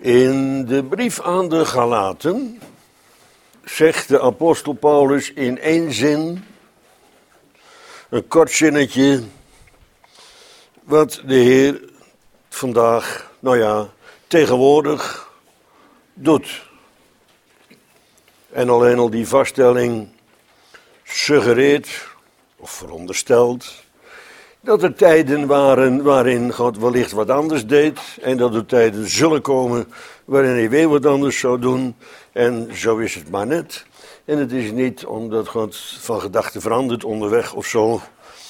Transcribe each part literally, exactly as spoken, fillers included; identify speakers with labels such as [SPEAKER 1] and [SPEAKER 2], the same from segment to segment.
[SPEAKER 1] In de brief aan de Galaten zegt de apostel Paulus in één zin, een kort zinnetje, wat de Heer vandaag, nou ja, tegenwoordig doet. En alleen al die vaststelling suggereert, of veronderstelt, dat er tijden waren waarin God wellicht wat anders deed. En dat er tijden zullen komen waarin hij weer wat anders zou doen. En zo is het maar net. En het is niet omdat God van gedachten verandert onderweg of zo.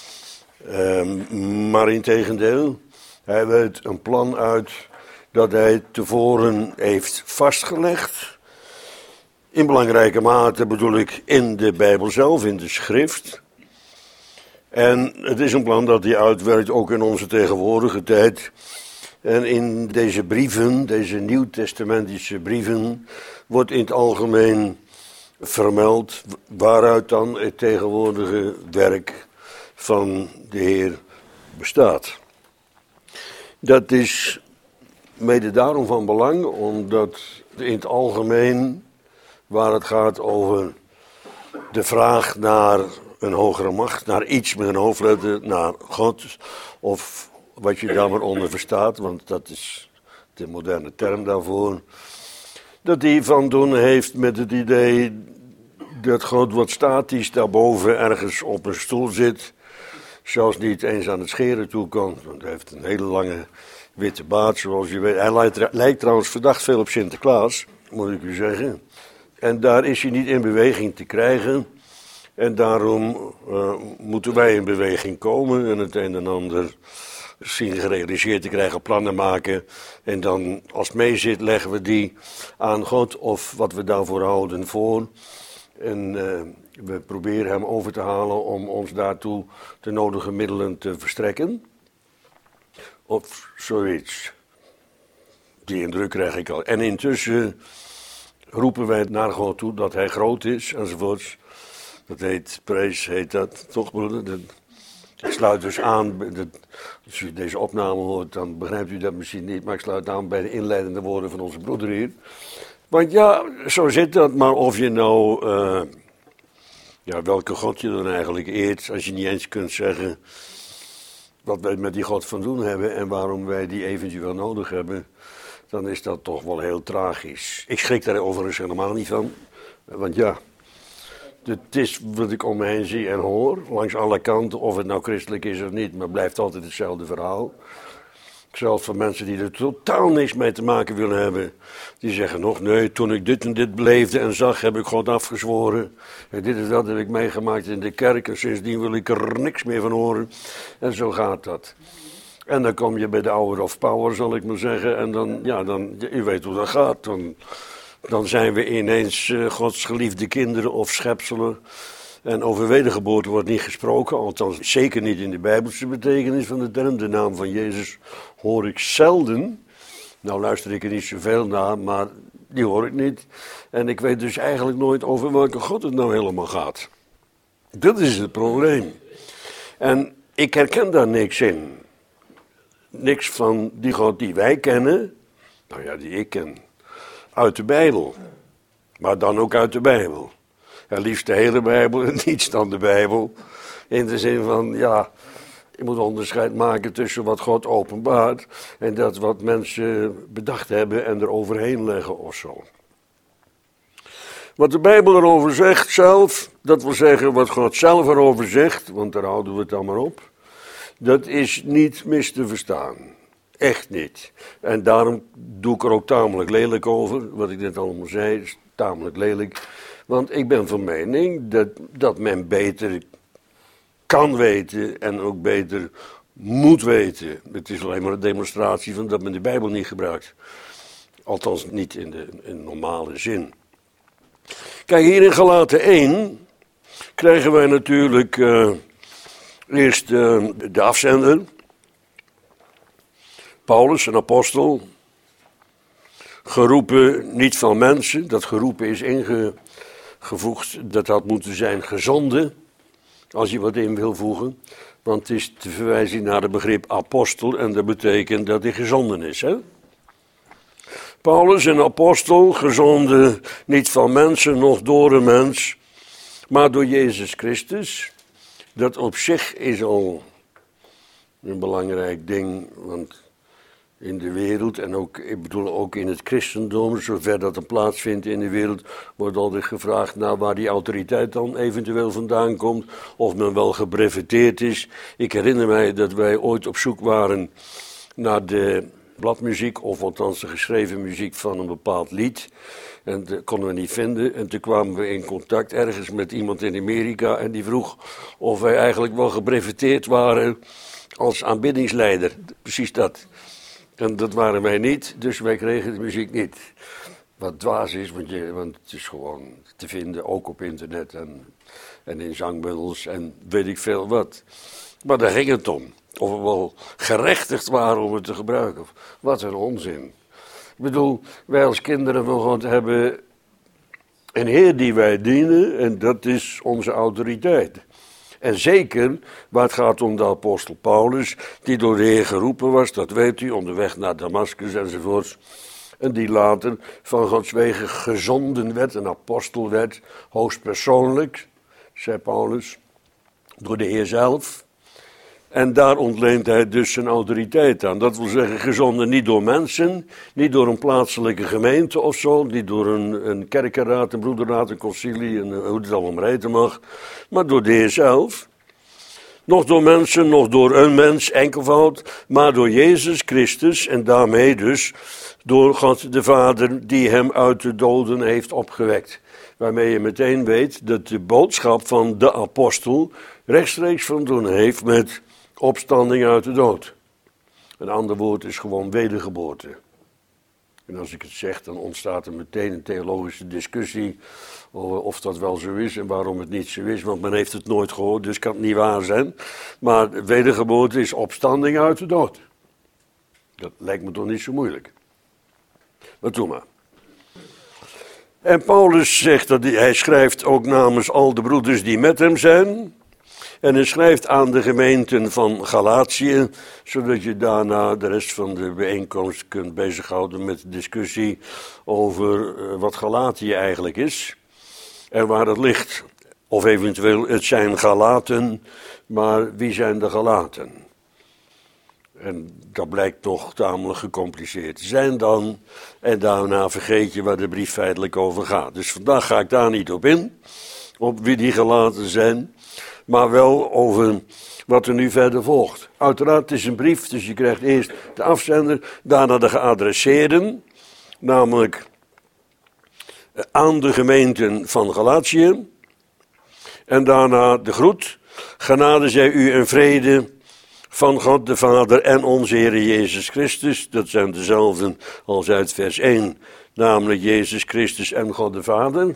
[SPEAKER 1] Um, maar integendeel, hij weet een plan uit dat hij tevoren heeft vastgelegd. In belangrijke mate bedoel ik in de Bijbel zelf, in de schrift. En het is een plan dat hij uitwerkt ook in onze tegenwoordige tijd. En in deze brieven, deze nieuwtestamentische brieven, wordt in het algemeen vermeld waaruit dan het tegenwoordige werk van de Heer bestaat. Dat is mede daarom van belang, omdat in het algemeen, waar het gaat over de vraag naar een hogere macht, naar iets met een hoofdletter, naar God, of wat je daar maar onder verstaat, want dat is de moderne term daarvoor, dat die van doen heeft met het idee dat God wat statisch daarboven ergens op een stoel zit, zelfs niet eens aan het scheren toe kan, want hij heeft een hele lange witte baard, zoals je weet. Hij lijkt, lijkt trouwens verdacht veel op Sinterklaas, moet ik u zeggen. En daar is hij niet in beweging te krijgen. En daarom uh, moeten wij in beweging komen en het een en ander zien gerealiseerd te krijgen, plannen maken. En dan als het mee zit leggen we die aan God of wat we daarvoor houden voor. En uh, we proberen hem over te halen om ons daartoe de nodige middelen te verstrekken. Of zoiets. Die indruk krijg ik al. En intussen roepen wij naar God toe dat hij groot is enzovoorts. Dat heet, prijs heet dat, toch broeder? Dat, ik sluit dus aan, dat, als u deze opname hoort, dan begrijpt u dat misschien niet, maar ik sluit aan bij de inleidende woorden van onze broeder hier. Want ja, zo zit dat, maar of je nou, uh, ja, welke God je dan eigenlijk eert, als je niet eens kunt zeggen wat wij met die God van doen hebben en waarom wij die eventueel nodig hebben, dan is dat toch wel heel tragisch. Ik schrik daar overigens helemaal niet van, want ja, het is wat ik om me heen zie en hoor, langs alle kanten, of het nou christelijk is of niet, maar het blijft altijd hetzelfde verhaal. Zelfs van mensen die er totaal niks mee te maken willen hebben, die zeggen nog, nee, toen ik dit en dit beleefde en zag, heb ik God afgezworen. En dit en dat heb ik meegemaakt in de kerk en sindsdien wil ik er niks meer van horen. En zo gaat dat. En dan kom je bij de hour of power, zal ik maar zeggen, en dan, ja, dan, u weet hoe dat gaat, dan... Dan zijn we ineens uh, Gods geliefde kinderen of schepselen. En over wedergeboorte wordt niet gesproken, althans zeker niet in de Bijbelse betekenis van de term. De naam van Jezus hoor ik zelden. Nou luister ik er niet zoveel naar, maar die hoor ik niet. En ik weet dus eigenlijk nooit over welke God het nou helemaal gaat. Dat is het probleem. En ik herken daar niks in. Niks van die God die wij kennen, nou ja, die ik ken. Uit de Bijbel, maar dan ook uit de Bijbel. En liefst de hele Bijbel en niets dan de Bijbel. In de zin van, ja, je moet onderscheid maken tussen wat God openbaart en dat wat mensen bedacht hebben en er overheen leggen of zo. Wat de Bijbel erover zegt zelf, dat wil zeggen wat God zelf erover zegt, want daar houden we het dan maar op, dat is niet mis te verstaan. Echt niet. En daarom doe ik er ook tamelijk lelijk over. Wat ik net allemaal zei, is tamelijk lelijk. Want ik ben van mening dat, dat men beter kan weten en ook beter moet weten. Het is alleen maar een demonstratie van dat men de Bijbel niet gebruikt. Althans niet in de, in de normale zin. Kijk, hier in Galaten één krijgen wij natuurlijk uh, eerst uh, de afzender. Paulus, een apostel, geroepen niet van mensen, dat geroepen is ingevoegd, dat had moeten zijn gezonden, als je wat in wil voegen, want het is te verwijzen naar het begrip apostel en dat betekent dat hij gezonden is. Hè? Paulus, een apostel, gezonden niet van mensen, nog door een mens, maar door Jezus Christus. Dat op zich is al een belangrijk ding, want in de wereld, en ook, ik bedoel ook in het christendom, zover dat er plaatsvindt in de wereld, wordt altijd gevraagd naar waar die autoriteit dan eventueel vandaan komt, of men wel gebreveteerd is. Ik herinner mij dat wij ooit op zoek waren naar de bladmuziek, of althans de geschreven muziek van een bepaald lied. En dat konden we niet vinden. En toen kwamen we in contact ergens met iemand in Amerika en die vroeg of wij eigenlijk wel gebreveteerd waren als aanbiddingsleider. Precies dat. En dat waren wij niet, dus wij kregen de muziek niet. Wat dwaas is, want, je, want het is gewoon te vinden, ook op internet en, en in zangbundels en weet ik veel wat. Maar daar ging het om. Of we wel gerechtigd waren om het te gebruiken. Wat een onzin. Ik bedoel, wij als kinderen van God hebben een Heer die wij dienen en dat is onze autoriteit. En zeker waar het gaat om de apostel Paulus, die door de Heer geroepen was, dat weet u, onderweg naar Damascus enzovoorts. En die later van Gods wegen gezonden werd, een apostel werd, hoogstpersoonlijk, zei Paulus, door de Heer zelf. En daar ontleent hij dus zijn autoriteit aan. Dat wil zeggen, gezonden niet door mensen, niet door een plaatselijke gemeente of zo, niet door een, een kerkenraad, een broederraad, een concilie, en hoe het allemaal maar heten mag, maar door de Heer zelf. Nog door mensen, nog door een mens, enkelvoud, maar door Jezus Christus en daarmee dus door God de Vader die hem uit de doden heeft opgewekt. Waarmee je meteen weet dat de boodschap van de apostel rechtstreeks van doen heeft met opstanding uit de dood. Een ander woord is gewoon wedergeboorte. En als ik het zeg, dan ontstaat er meteen een theologische discussie over of dat wel zo is en waarom het niet zo is, want men heeft het nooit gehoord, dus kan het niet waar zijn. Maar wedergeboorte is opstanding uit de dood. Dat lijkt me toch niet zo moeilijk. Maar doe maar. En Paulus zegt dat hij, hij schrijft ook namens al de broeders die met hem zijn. En hij schrijft aan de gemeenten van Galatië, zodat je daarna de rest van de bijeenkomst kunt bezighouden met de discussie over wat Galatië eigenlijk is en waar het ligt. Of eventueel, het zijn Galaten, maar wie zijn de Galaten? En dat blijkt toch tamelijk gecompliceerd te zijn dan. En daarna vergeet je waar de brief feitelijk over gaat. Dus vandaag ga ik daar niet op in, op wie die Galaten zijn, maar wel over wat er nu verder volgt. Uiteraard, het is een brief, dus je krijgt eerst de afzender, daarna de geadresseerden, namelijk aan de gemeenten van Galatië. En daarna de groet. Genade zij u en vrede van God de Vader en onze Heer Jezus Christus. Dat zijn dezelfden als uit vers één, namelijk Jezus Christus en God de Vader.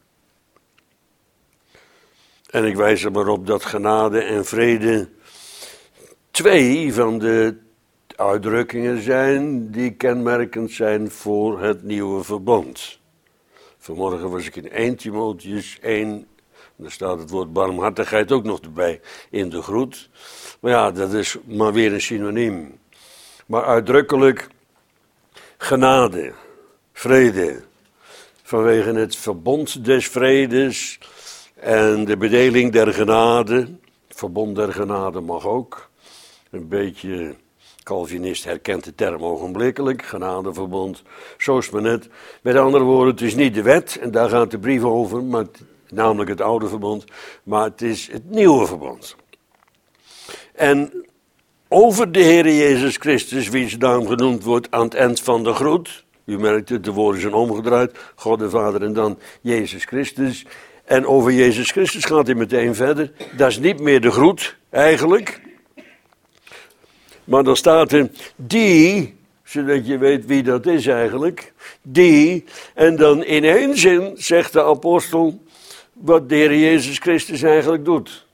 [SPEAKER 1] En ik wijs er maar op dat genade en vrede twee van de uitdrukkingen zijn die kenmerkend zijn voor het nieuwe verbond. Vanmorgen was ik in eerste Timotheüs één, daar staat het woord barmhartigheid ook nog erbij in de groet. Maar ja, dat is maar weer een synoniem. Maar uitdrukkelijk genade, vrede, vanwege het verbond des vredes en de bedeling der genade. Verbond der genade mag ook. Een beetje Calvinist herkent de term ogenblikkelijk, genadeverbond, zo is maar net. Met andere woorden, het is niet de wet, en daar gaat de brief over, maar het, namelijk het oude verbond, maar het is het nieuwe verbond. En over de Heer Jezus Christus, wiens naam genoemd wordt aan het eind van de groet, u merkt het, de woorden zijn omgedraaid, God de Vader en dan Jezus Christus. En over Jezus Christus gaat hij meteen verder, dat is niet meer de groet eigenlijk, maar dan staat er die, zodat je weet wie dat is eigenlijk, die, en dan in één zin zegt de apostel wat de Heer Jezus Christus eigenlijk doet.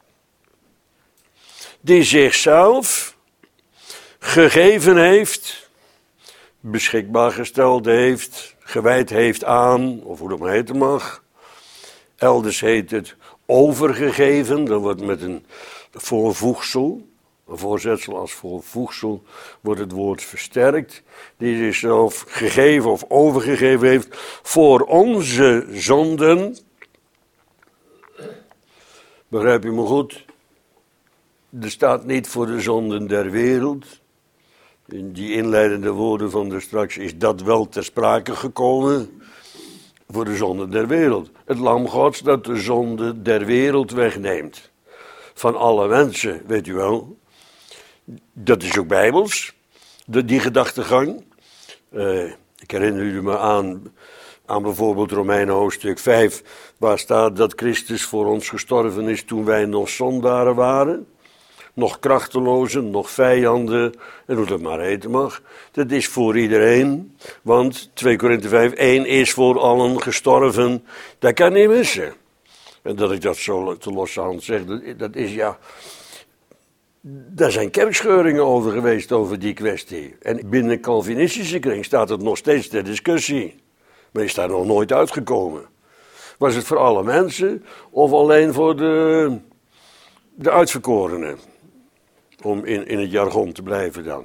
[SPEAKER 1] Die zichzelf gegeven heeft, beschikbaar gesteld heeft, gewijd heeft aan, of hoe dat maar heten mag. Elders heet het overgegeven, dat wordt met een voorvoegsel, een voorzetsel als voorvoegsel, wordt het woord versterkt, die zichzelf gegeven of overgegeven heeft voor onze zonden. Begrijp je me goed? Er staat niet voor de zonden der wereld. In die inleidende woorden van daar straks is dat wel ter sprake gekomen. Voor de zonden der wereld. Het lam Gods dat de zonde der wereld wegneemt. Van alle mensen, weet u wel. Dat is ook bijbels, de, die gedachtegang. Uh, ik herinner u me aan, aan bijvoorbeeld Romeinen hoofdstuk vijf, waar staat dat Christus voor ons gestorven is toen wij nog zondaren waren. Nog krachtelozen, nog vijanden, en hoe dat maar heten mag. Dat is voor iedereen, want twee Korinthe vijf, één is voor allen gestorven. Dat kan niet missen. En dat ik dat zo te losse hand zeg, dat, dat is ja... Daar zijn kerkscheuringen over geweest, over die kwestie. En binnen de Calvinistische kring staat het nog steeds ter discussie. Maar is daar nog nooit uitgekomen. Was het voor alle mensen of alleen voor de, de uitverkorenen? Om in, in het jargon te blijven dan.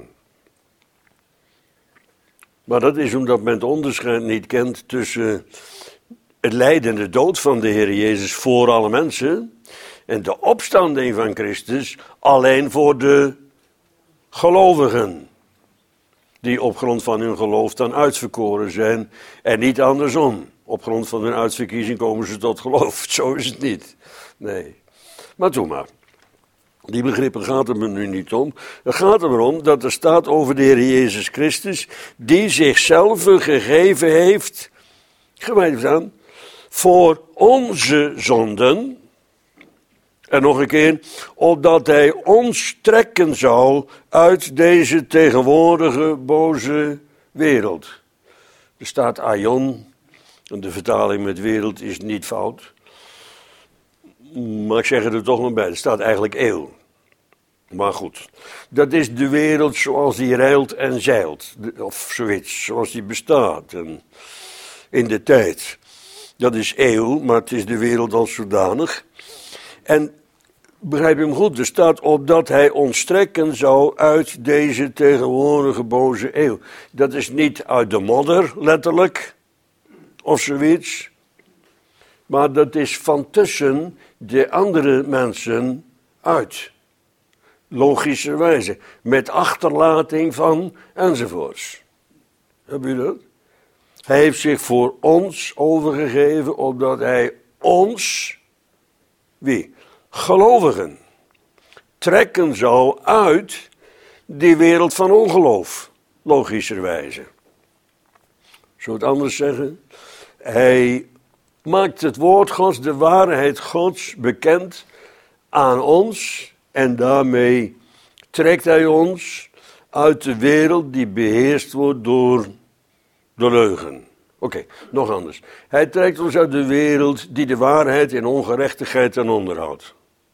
[SPEAKER 1] Maar dat is omdat men het onderscheid niet kent tussen het lijden en de dood van de Heer Jezus voor alle mensen en de opstanding van Christus alleen voor de gelovigen, die op grond van hun geloof dan uitverkoren zijn en niet andersom. Op grond van hun uitverkiezing komen ze tot geloof. Zo is het niet. Nee. Maar doe maar. Die begrippen gaat het me nu niet om. Het gaat er maar om dat er staat over de Heer Jezus Christus, die zichzelf gegeven heeft, gewijd aan, voor onze zonden. En nog een keer, opdat hij ons trekken zou uit deze tegenwoordige boze wereld. Er staat aion, en de vertaling met wereld is niet fout. Maar ik zeg er toch maar bij, er staat eigenlijk eeuw. Maar goed, dat is de wereld zoals die reilt en zeilt. Of zoiets, zoals die bestaat. En in de tijd. Dat is eeuw, maar het is de wereld als zodanig. En begrijp je hem goed, er staat opdat hij ons trekken zou uit deze tegenwoordige boze eeuw. Dat is niet uit de modder, letterlijk, of zoiets. Maar dat is van tussen de andere mensen uit. Logischerwijze. Met achterlating van enzovoorts. Heb je dat? Hij heeft zich voor ons overgegeven, opdat hij ons, wie? Gelovigen, trekken zou uit die wereld van ongeloof. Logischerwijze. Zou het anders zeggen? Hij maakt het woord Gods, de waarheid Gods, bekend aan ons. En daarmee trekt hij ons uit de wereld die beheerst wordt door de leugen. Oké, okay, nog anders. Hij trekt ons uit de wereld die de waarheid in ongerechtigheid ten onder houdt.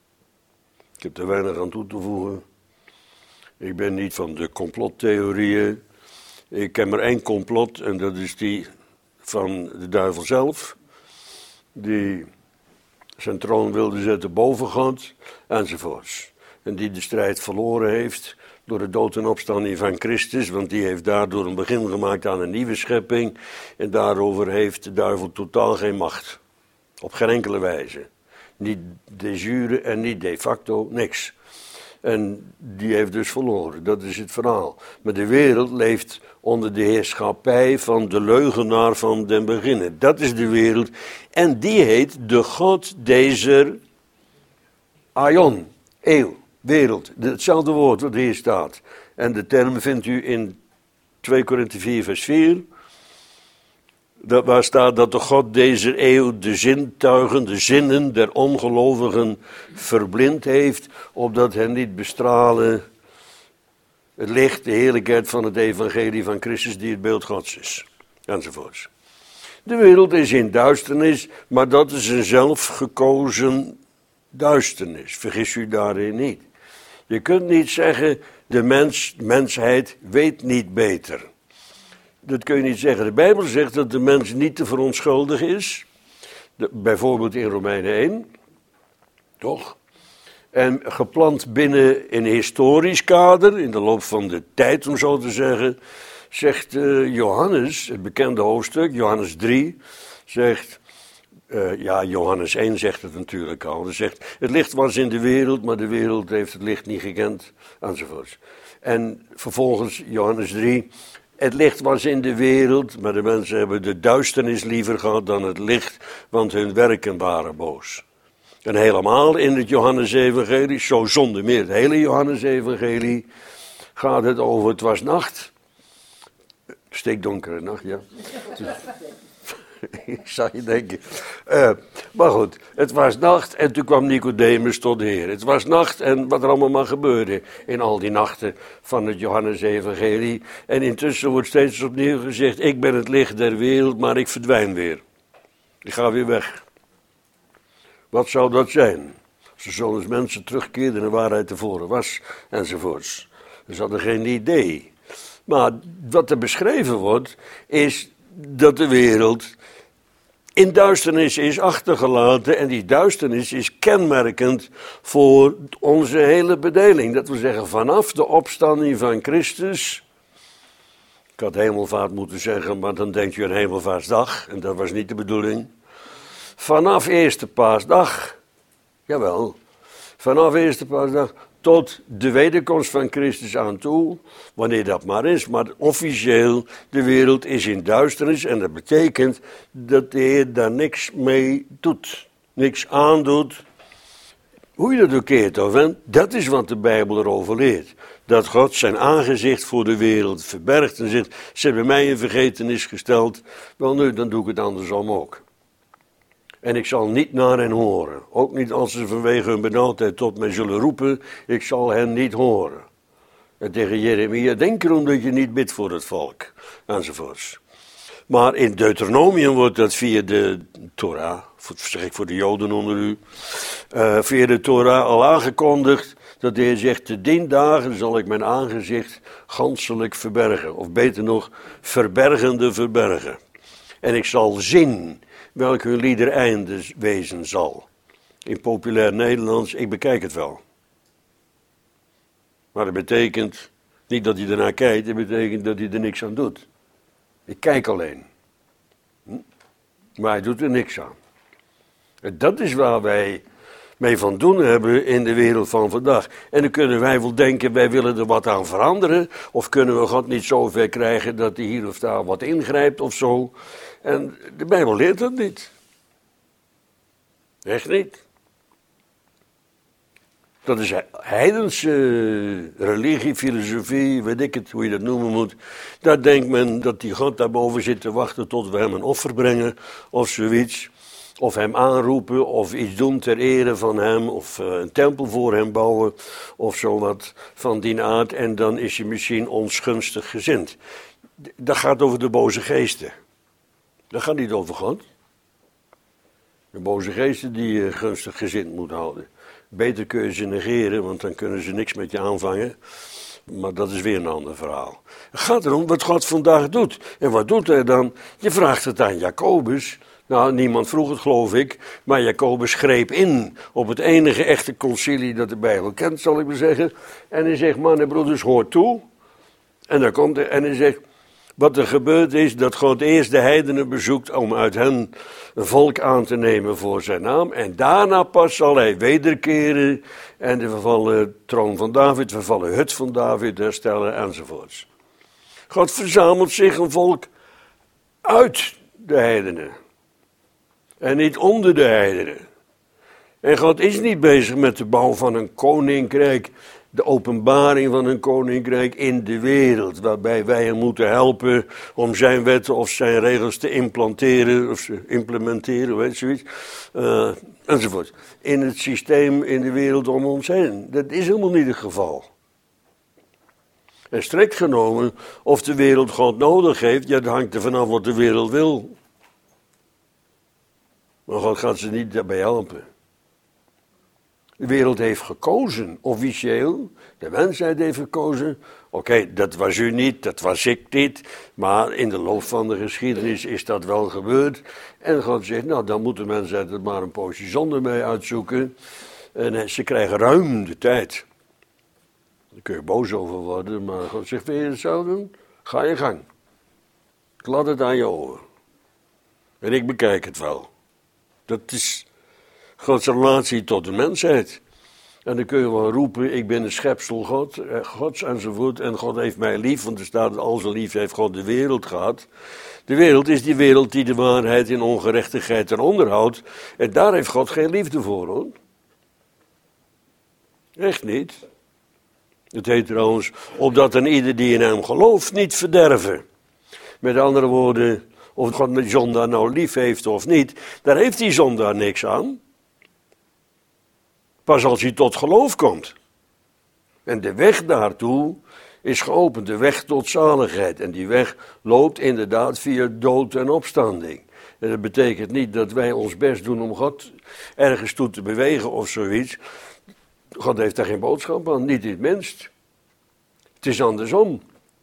[SPEAKER 1] Ik heb er weinig aan toe te voegen. Ik ben niet van de complottheorieën. Ik ken maar één complot en dat is die van de duivel zelf. Die zijn troon wilde zetten boven God enzovoorts. En die de strijd verloren heeft door de dood en opstanding van Christus, want die heeft daardoor een begin gemaakt aan een nieuwe schepping. En daarover heeft de duivel totaal geen macht. Op geen enkele wijze. Niet de jure en niet de facto, niks. En die heeft dus verloren, dat is het verhaal. Maar de wereld leeft onder de heerschappij van de leugenaar van den beginnen. Dat is de wereld. En die heet de God deze aion, eeuw, wereld. Hetzelfde woord wat hier staat. En de term vindt u in twee Korinthe vier vers vier. Dat waar staat dat de God deze eeuw de zintuigen, de zinnen der ongelovigen verblind heeft, opdat hen niet bestralen het licht, de heerlijkheid van het evangelie van Christus die het beeld Gods is, enzovoorts. De wereld is in duisternis, maar dat is een zelfgekozen duisternis, vergis u daarin niet. Je kunt niet zeggen, de mens, mensheid weet niet beter. Dat kun je niet zeggen. De Bijbel zegt dat de mens niet te verontschuldigen is. De, bijvoorbeeld in Romeinen één. Toch? En geplant binnen een historisch kader, in de loop van de tijd om zo te zeggen, zegt uh, Johannes, het bekende hoofdstuk, Johannes drie, zegt, uh, ja, Johannes één zegt het natuurlijk al, hij zegt, het licht was in de wereld, maar de wereld heeft het licht niet gekend, enzovoorts. En vervolgens Johannes drie, het licht was in de wereld, maar de mensen hebben de duisternis liever gehad dan het licht, want hun werken waren boos. En helemaal in het Johannes-evangelie, zo zonder meer het hele Johannes-evangelie, gaat het over, het was nacht. Steekdonkere nacht, ja. Ik zag je denken. Uh, maar goed, het was nacht en toen kwam Nicodemus tot de Heer. Het was nacht en wat er allemaal maar gebeurde in al die nachten van het Johannes-evangelie. En intussen wordt steeds opnieuw gezegd, ik ben het licht der wereld, maar ik verdwijn weer. Ik ga weer weg. Wat zou dat zijn? Als er zo eens mensen terugkeerden naar waarheid tevoren was, enzovoorts. Ze hadden geen idee. Maar wat er beschreven wordt, is dat de wereld in duisternis is achtergelaten. En die duisternis is kenmerkend voor onze hele bedeling. Dat wil zeggen, vanaf de opstanding van Christus. Ik had hemelvaart moeten zeggen, maar dan denk je aan hemelvaartsdag. En dat was niet de bedoeling. Vanaf eerste paasdag, jawel, vanaf eerste paasdag tot de wederkomst van Christus aan toe, wanneer dat maar is, maar officieel, de wereld is in duisternis en dat betekent dat de Heer daar niks mee doet, niks aandoet. Hoe je dat ook keert of wendt, dat is wat de Bijbel erover leert. Dat God zijn aangezicht voor de wereld verbergt en zegt, ze hebben mij in vergetenis gesteld, wel nu, dan doe ik het andersom ook. En ik zal niet naar hen horen. Ook niet als ze vanwege hun benauwdheid tot mij zullen roepen. Ik zal hen niet horen. En tegen Jeremia, denk erom dat je niet bidt voor het volk. Enzovoorts. Maar in Deuteronomium wordt dat via de Torah, zeg ik voor de Joden onder u, uh, via de Torah al aangekondigd. Dat de Heer zegt, te dien dagen zal ik mijn aangezicht ganselijk verbergen. Of beter nog, verbergende verbergen. En ik zal zien welk hun lieder einde wezen zal. In populair Nederlands, ik bekijk het wel. Maar dat betekent niet dat hij ernaar kijkt, dat betekent dat hij er niks aan doet. Ik kijk alleen. Hm? Maar hij doet er niks aan. En dat is waar wij mee van doen hebben in de wereld van vandaag. En dan kunnen wij wel denken, wij willen er wat aan veranderen. Of kunnen we God niet zo ver krijgen dat hij hier of daar wat ingrijpt of zo. En de Bijbel leert dat niet. Echt niet. Dat is heidense religie, filosofie, weet ik het, hoe je dat noemen moet. Daar denkt men dat die God daarboven zit te wachten tot we hem een offer brengen of zoiets. Of hem aanroepen of iets doen ter ere van hem of uh, een tempel voor hem bouwen of zowat van die aard. En dan is hij misschien ons gunstig gezind. Dat gaat over de boze geesten. Dat gaat niet over God. De boze geesten die je gunstig gezind moet houden. Beter kun je ze negeren, want dan kunnen ze niks met je aanvangen. Maar dat is weer een ander verhaal. Het gaat erom wat God vandaag doet. En wat doet hij dan? Je vraagt het aan Jacobus. Nou, niemand vroeg het, geloof ik. Maar Jacobus greep in op het enige echte concilie dat de Bijbel kent, zal ik maar zeggen. En hij zegt, mannen en broeders, hoor toe. En dan komt hij en hij zegt, wat er gebeurd is, dat God eerst de heidenen bezoekt om uit hen een volk aan te nemen voor zijn naam. En daarna pas zal hij wederkeren en de vervallen troon van David, de vervallen hut van David herstellen enzovoorts. God verzamelt zich een volk uit de heidenen. En niet onder de heidenen. En God is niet bezig met de bouw van een koninkrijk, de openbaring van een koninkrijk in de wereld, waarbij wij hem moeten helpen om zijn wetten of zijn regels te implanteren, of ze implementeren, weet je zoiets, uh, enzovoort. In het systeem in de wereld om ons heen. Dat is helemaal niet het geval. En strikt genomen, of de wereld God nodig heeft, ja, dat hangt er vanaf wat de wereld wil. Maar God gaat ze niet daarbij helpen. De wereld heeft gekozen, officieel. De mensheid heeft gekozen. Oké, okay, dat was u niet, dat was ik niet. Maar in de loop van de geschiedenis is dat wel gebeurd. En God zegt, nou, dan moet de mensheid het maar een poosje zonder mij uitzoeken. En ze krijgen ruim de tijd. Daar kun je boos over worden, maar God zegt, wil je het zo doen? Ga je gang. Ik laat het aan je over. En ik bekijk het wel. Dat is Gods relatie tot de mensheid. En dan kun je wel roepen, ik ben een schepsel God, Gods enzovoort. En God heeft mij lief, want er staat, al zo lief heeft God de wereld gehad. De wereld is die wereld die de waarheid in ongerechtigheid eronder houdt. En daar heeft God geen liefde voor, hoor. Echt niet. Het heet trouwens, opdat een ieder die in hem gelooft niet verderven. Met andere woorden, of God de zondaar nou lief heeft of niet, daar heeft die zondaar niks aan. Pas als hij tot geloof komt. En de weg daartoe is geopend, de weg tot zaligheid. En die weg loopt inderdaad via dood en opstanding. En dat betekent niet dat wij ons best doen om God ergens toe te bewegen of zoiets. God heeft daar geen boodschap aan, niet in het minst. Het is andersom.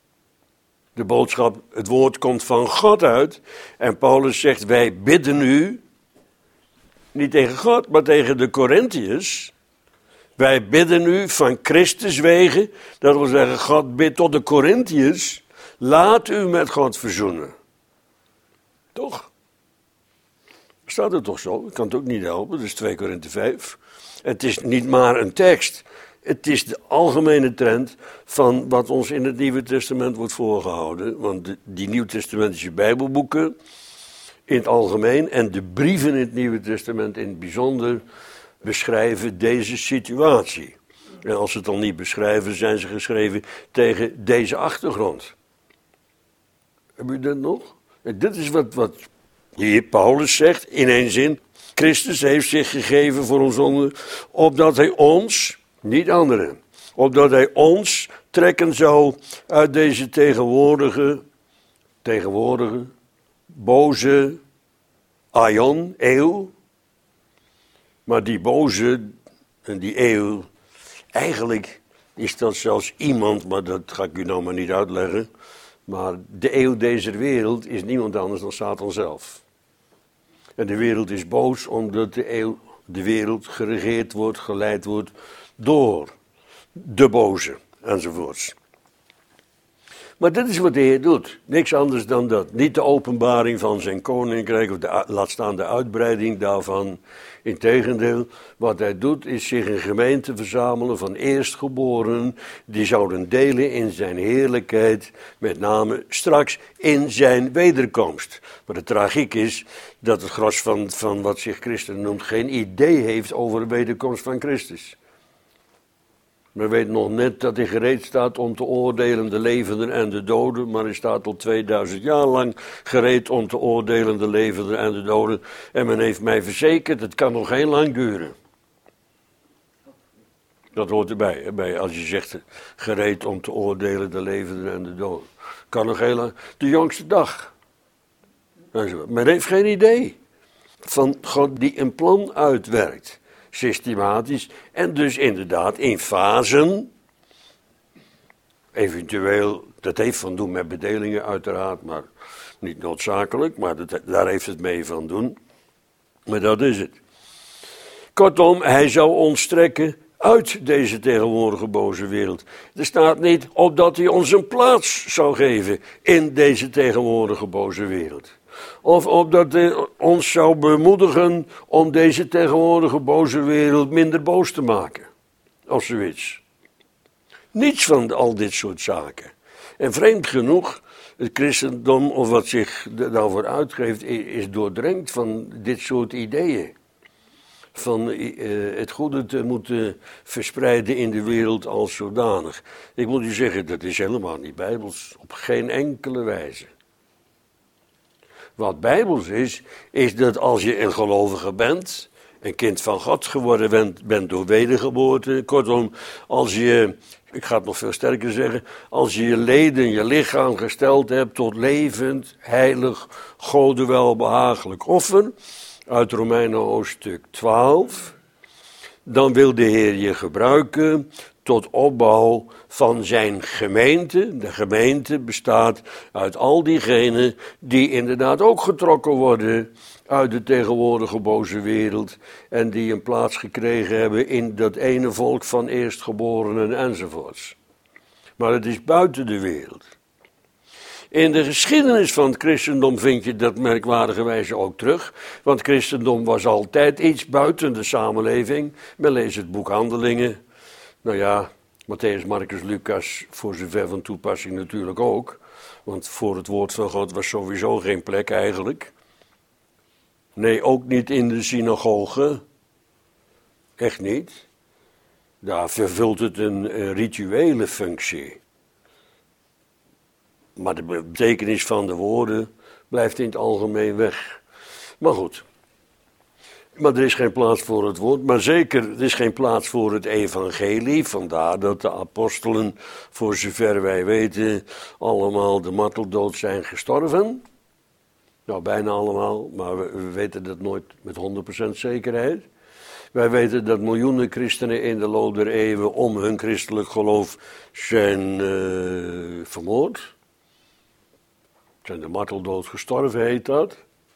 [SPEAKER 1] De boodschap, het woord komt van God uit. En Paulus zegt, wij bidden u, niet tegen God, maar tegen de Korintiërs. Wij bidden u van Christus wegen, dat wil zeggen, God bidt tot de Korintiërs, laat u met God verzoenen. Toch? Staat het toch zo? Ik kan het ook niet helpen, dat is twee Korinthe vijf. Het is niet maar een tekst. Het is de algemene trend van wat ons in het Nieuwe Testament wordt voorgehouden. Want de, die Nieuwtestamentische Bijbelboeken in het algemeen en de brieven in het Nieuwe Testament in het bijzonder beschrijven deze situatie. En als ze het dan niet beschrijven, zijn ze geschreven tegen deze achtergrond. Heb u dat nog? En dit is wat, wat hier Paulus zegt in één zin. Christus heeft zich gegeven voor ons zonde, opdat hij ons, niet anderen, opdat hij ons trekken zou uit deze tegenwoordige, tegenwoordige, boze aion, eeuw. Maar die boze en die eeuw, eigenlijk is dat zelfs iemand, maar dat ga ik u nou maar niet uitleggen. Maar de eeuw deze wereld is niemand anders dan Satan zelf. En de wereld is boos omdat de, eeuw, de wereld geregeerd wordt, geleid wordt door de boze enzovoorts. Maar dit is wat de Heer doet. Niks anders dan dat. Niet de openbaring van zijn koninkrijk of de, laat staan de uitbreiding daarvan. Integendeel, wat hij doet is zich een gemeente verzamelen van eerstgeborenen. Die zouden delen in zijn heerlijkheid, met name straks in zijn wederkomst. Maar de tragiek is dat het gros van, van wat zich christen noemt geen idee heeft over de wederkomst van Christus. Men weet nog net dat hij gereed staat om te oordelen de levenden en de doden, maar hij staat al tweeduizend jaar lang gereed om te oordelen de levenden en de doden. En men heeft mij verzekerd, het kan nog heel lang duren. Dat hoort erbij, hè, bij, als je zegt gereed om te oordelen de levenden en de doden. Kan nog heel lang, de jongste dag. Men heeft geen idee van God die een plan uitwerkt. Systematisch en dus inderdaad in fasen, eventueel, dat heeft van doen met bedelingen uiteraard, maar niet noodzakelijk, maar dat, daar heeft het mee van doen. Maar dat is het. Kortom, hij zou ons trekken uit deze tegenwoordige boze wereld. Er staat niet opdat hij ons een plaats zou geven in deze tegenwoordige boze wereld. Of opdat hij ons zou bemoedigen om deze tegenwoordige boze wereld minder boos te maken. Of zoiets. Niets van al dit soort zaken. En vreemd genoeg, het christendom, of wat zich daarvoor uitgeeft, is doordrenkt van dit soort ideeën. Van uh, het goede te moeten verspreiden in de wereld als zodanig. Ik moet u zeggen, dat is helemaal niet bijbels. Op geen enkele wijze. Wat bijbels is, is dat als je een gelovige bent, een kind van God geworden bent, bent door wedergeboorte. Kortom, als je, ik ga het nog veel sterker zeggen, als je je leden, je lichaam gesteld hebt tot levend, heilig, Gode welbehagelijk offer, uit Romeinen hoofdstuk twaalf, dan wil de Heer je gebruiken tot opbouw van zijn gemeente. De gemeente bestaat uit al diegenen die inderdaad ook getrokken worden uit de tegenwoordige boze wereld en die een plaats gekregen hebben in dat ene volk van eerstgeborenen enzovoorts. Maar het is buiten de wereld. In de geschiedenis van het christendom vind je dat merkwaardigerwijze ook terug, want het christendom was altijd iets buiten de samenleving. Men leest het boek Handelingen. Nou ja, Matthäus, Marcus, Lucas, voor zover van toepassing natuurlijk ook. Want voor het woord van God was sowieso geen plek eigenlijk. Nee, ook niet in de synagoge. Echt niet. Daar vervult het een, een rituele functie. Maar de betekenis van de woorden blijft in het algemeen weg. Maar goed. Maar er is geen plaats voor het woord, maar zeker er is geen plaats voor het evangelie. Vandaar dat de apostelen, voor zover wij weten, allemaal de marteldood zijn gestorven. Nou, bijna allemaal, maar we, we weten dat nooit met honderd procent zekerheid. Wij weten dat miljoenen christenen in de loop der eeuwen om hun christelijk geloof zijn uh, vermoord. Zijn de marteldood gestorven, heet dat.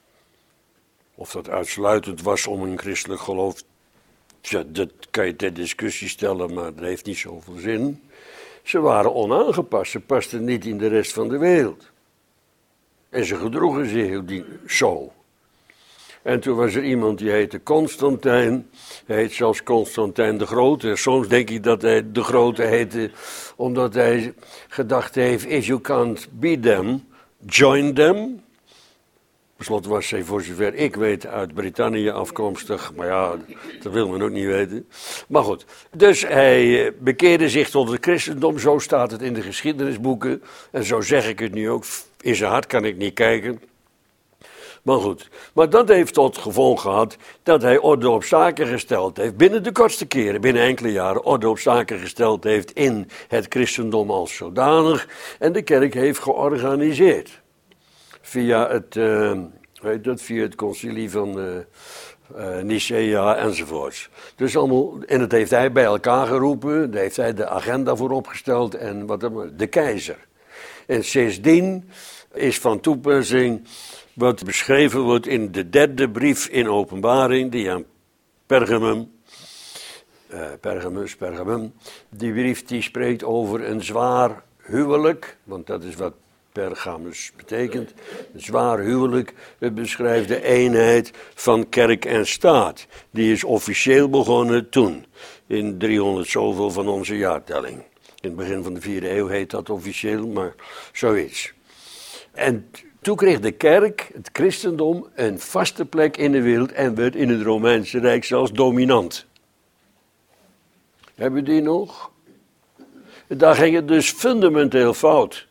[SPEAKER 1] Of dat uitsluitend was om een christelijk geloof, ja, dat kan je ter discussie stellen, maar dat heeft niet zoveel zin. Ze waren onaangepast, ze pasten niet in de rest van de wereld. En ze gedroegen zich zo. En toen was er iemand die heette Constantijn, hij heet zelfs Constantijn de Grote. Soms denk ik dat hij de Grote heette, omdat hij gedacht heeft, if you can't beat them, join them. Tenslotte was hij, voor zover ik weet, uit Brittannië afkomstig. Maar ja, dat wil men ook niet weten. Maar goed, dus hij bekeerde zich tot het christendom. Zo staat het in de geschiedenisboeken. En zo zeg ik het nu ook. In zijn hart kan ik niet kijken. Maar goed, maar dat heeft tot gevolg gehad dat hij orde op zaken gesteld heeft. Binnen de kortste keren, binnen enkele jaren, orde op zaken gesteld heeft in het christendom als zodanig. En de kerk heeft georganiseerd. Via het, uh, weet dat, via het concilie van uh, uh, Nicea enzovoorts. Dus allemaal, en dat heeft hij bij elkaar geroepen, daar heeft hij de agenda voor opgesteld en wat dan, de keizer. En sindsdien is van toepassing wat beschreven wordt in de derde brief in Openbaring, die aan Pergamum, uh, Pergamus, Pergamum, die brief die spreekt over een zwaar huwelijk, want dat is wat Pergamus betekent, een zwaar huwelijk. Het beschrijft de eenheid van kerk en staat. Die is officieel begonnen toen, in driehonderd zoveel van onze jaartelling. In het begin van de vierde eeuw heet dat officieel, maar zoiets. En toen kreeg de kerk, het christendom, een vaste plek in de wereld en werd in het Romeinse Rijk zelfs dominant. Hebben we die nog? Daar ging het dus fundamenteel fout.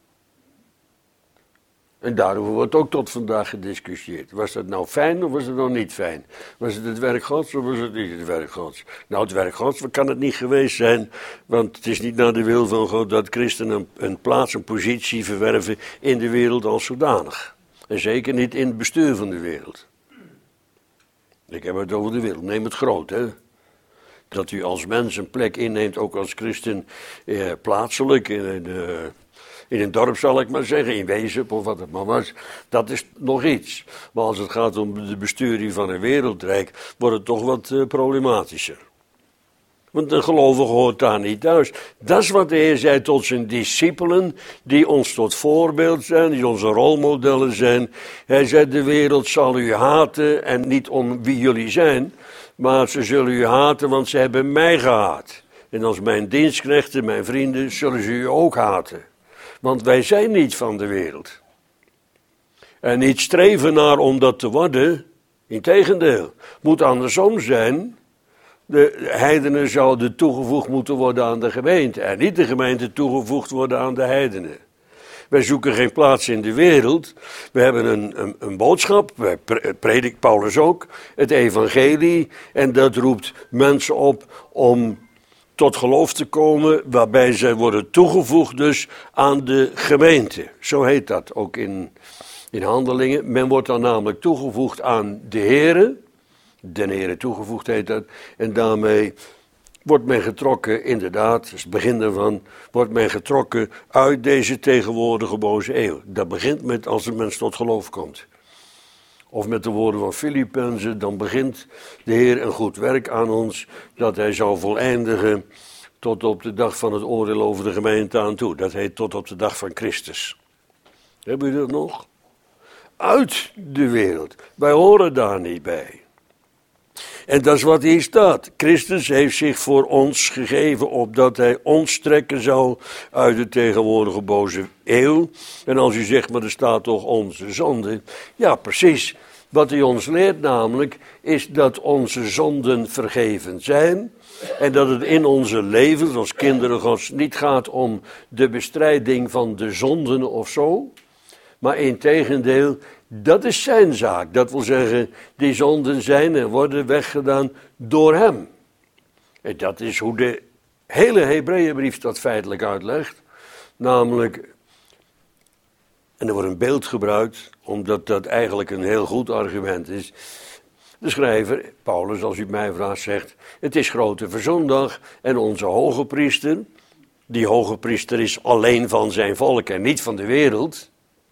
[SPEAKER 1] En daarover wordt ook tot vandaag gediscussieerd. Was dat nou fijn of was het nou niet fijn? Was het het werk Gods of was het niet het werk Gods? Nou, het werk Gods kan het niet geweest zijn, want het is niet naar de wil van God dat christenen een, een plaats, een positie verwerven in de wereld als zodanig. En zeker niet in het bestuur van de wereld. Ik heb het over de wereld, neem het groot, hè. Dat u als mens een plek inneemt, ook als christen, eh, plaatselijk, in de... In een dorp zal ik maar zeggen, in Wezep of wat het maar was, dat is nog iets. Maar als het gaat om de besturing van een wereldrijk, wordt het toch wat uh, problematischer. Want een gelovige hoort daar niet thuis. Dat is wat de Heer zei tot zijn discipelen, die ons tot voorbeeld zijn, die onze rolmodellen zijn. Hij zei, de wereld zal u haten en niet om wie jullie zijn, maar ze zullen u haten, want ze hebben mij gehaat. En als mijn dienstknechten, mijn vrienden, zullen ze u ook haten. Want wij zijn niet van de wereld. En niet streven naar om dat te worden. Integendeel, moet andersom zijn. De heidenen zouden toegevoegd moeten worden aan de gemeente. En niet de gemeente toegevoegd worden aan de heidenen. Wij zoeken geen plaats in de wereld. We hebben een, een, een boodschap, wij predikt Paulus ook, het evangelie. En dat roept mensen op om tot geloof te komen, waarbij zij worden toegevoegd dus aan de gemeente. Zo heet dat ook in, in Handelingen. Men wordt dan namelijk toegevoegd aan de Here, Den Heere toegevoegd heet dat. En daarmee wordt men getrokken, inderdaad, dat is het begin daarvan, wordt men getrokken uit deze tegenwoordige boze eeuw. Dat begint met als een mens tot geloof komt. Of met de woorden van Filippenzen, dan begint de Heer een goed werk aan ons, dat hij zou voleindigen tot op de dag van het oordeel over de gemeente aan toe. Dat heet tot op de dag van Christus. Hebben jullie dat nog? Uit de wereld. Wij horen daar niet bij. En dat is wat hier staat. Christus heeft zich voor ons gegeven, opdat hij ons trekken zou uit de tegenwoordige boze eeuw. En als u zegt, maar er staat toch onze zonde. Ja, precies. Wat hij ons leert namelijk, is dat onze zonden vergeven zijn. En dat het in onze levens, als kinderen Gods, niet gaat om de bestrijding van de zonden of zo. Maar integendeel, dat is zijn zaak. Dat wil zeggen, die zonden zijn en worden weggedaan door hem. En dat is hoe de hele Hebreeënbrief dat feitelijk uitlegt. Namelijk, en er wordt een beeld gebruikt, omdat dat eigenlijk een heel goed argument is. De schrijver, Paulus, als u mij vraagt, zegt, het is grote verzondag en onze hoge priester, die hoge priester is alleen van zijn volk en niet van de wereld.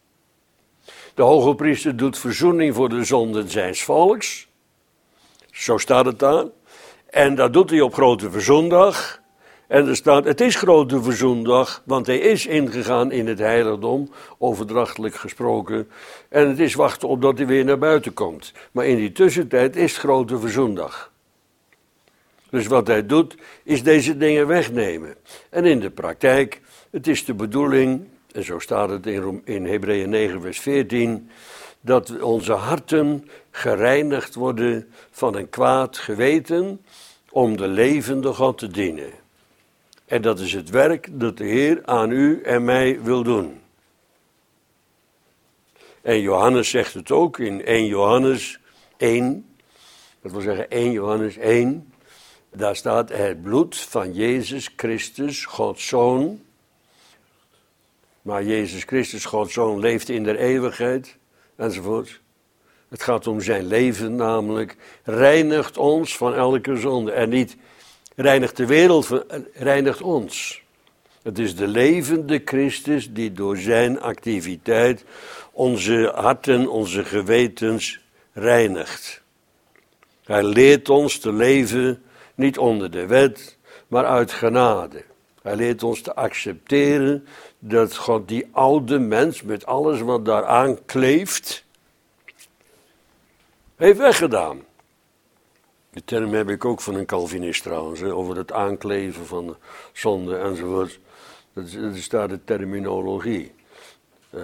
[SPEAKER 1] De hoge priester doet verzoening voor de zonden zijns volks. Zo staat het daar. En dat doet hij op grote verzondag. En er staat, het is grote verzoendag, want hij is ingegaan in het heiligdom, overdrachtelijk gesproken. En het is wachten opdat hij weer naar buiten komt. Maar in die tussentijd is het grote verzoendag. Dus wat hij doet, is deze dingen wegnemen. En in de praktijk, het is de bedoeling, en zo staat het in, in Hebreeën negen vers veertien, dat onze harten gereinigd worden van een kwaad geweten om de levende God te dienen. En dat is het werk dat de Heer aan u en mij wil doen. En Johannes zegt het ook in eerste Johannes één, dat wil zeggen eerste Johannes één, daar staat het bloed van Jezus Christus, Gods Zoon. Maar Jezus Christus, Gods Zoon, leeft in de eeuwigheid, enzovoort. Het gaat om zijn leven namelijk, reinigt ons van elke zonde en niet reinigt de wereld, reinigt ons. Het is de levende Christus die door zijn activiteit onze harten, onze gewetens reinigt. Hij leert ons te leven niet onder de wet, maar uit genade. Hij leert ons te accepteren dat God die oude mens met alles wat daaraan kleeft, heeft weggedaan. Die term heb ik ook van een Calvinist trouwens, hè, over het aankleven van de zonde enzovoort. Dat is, dat is daar de terminologie. Uh,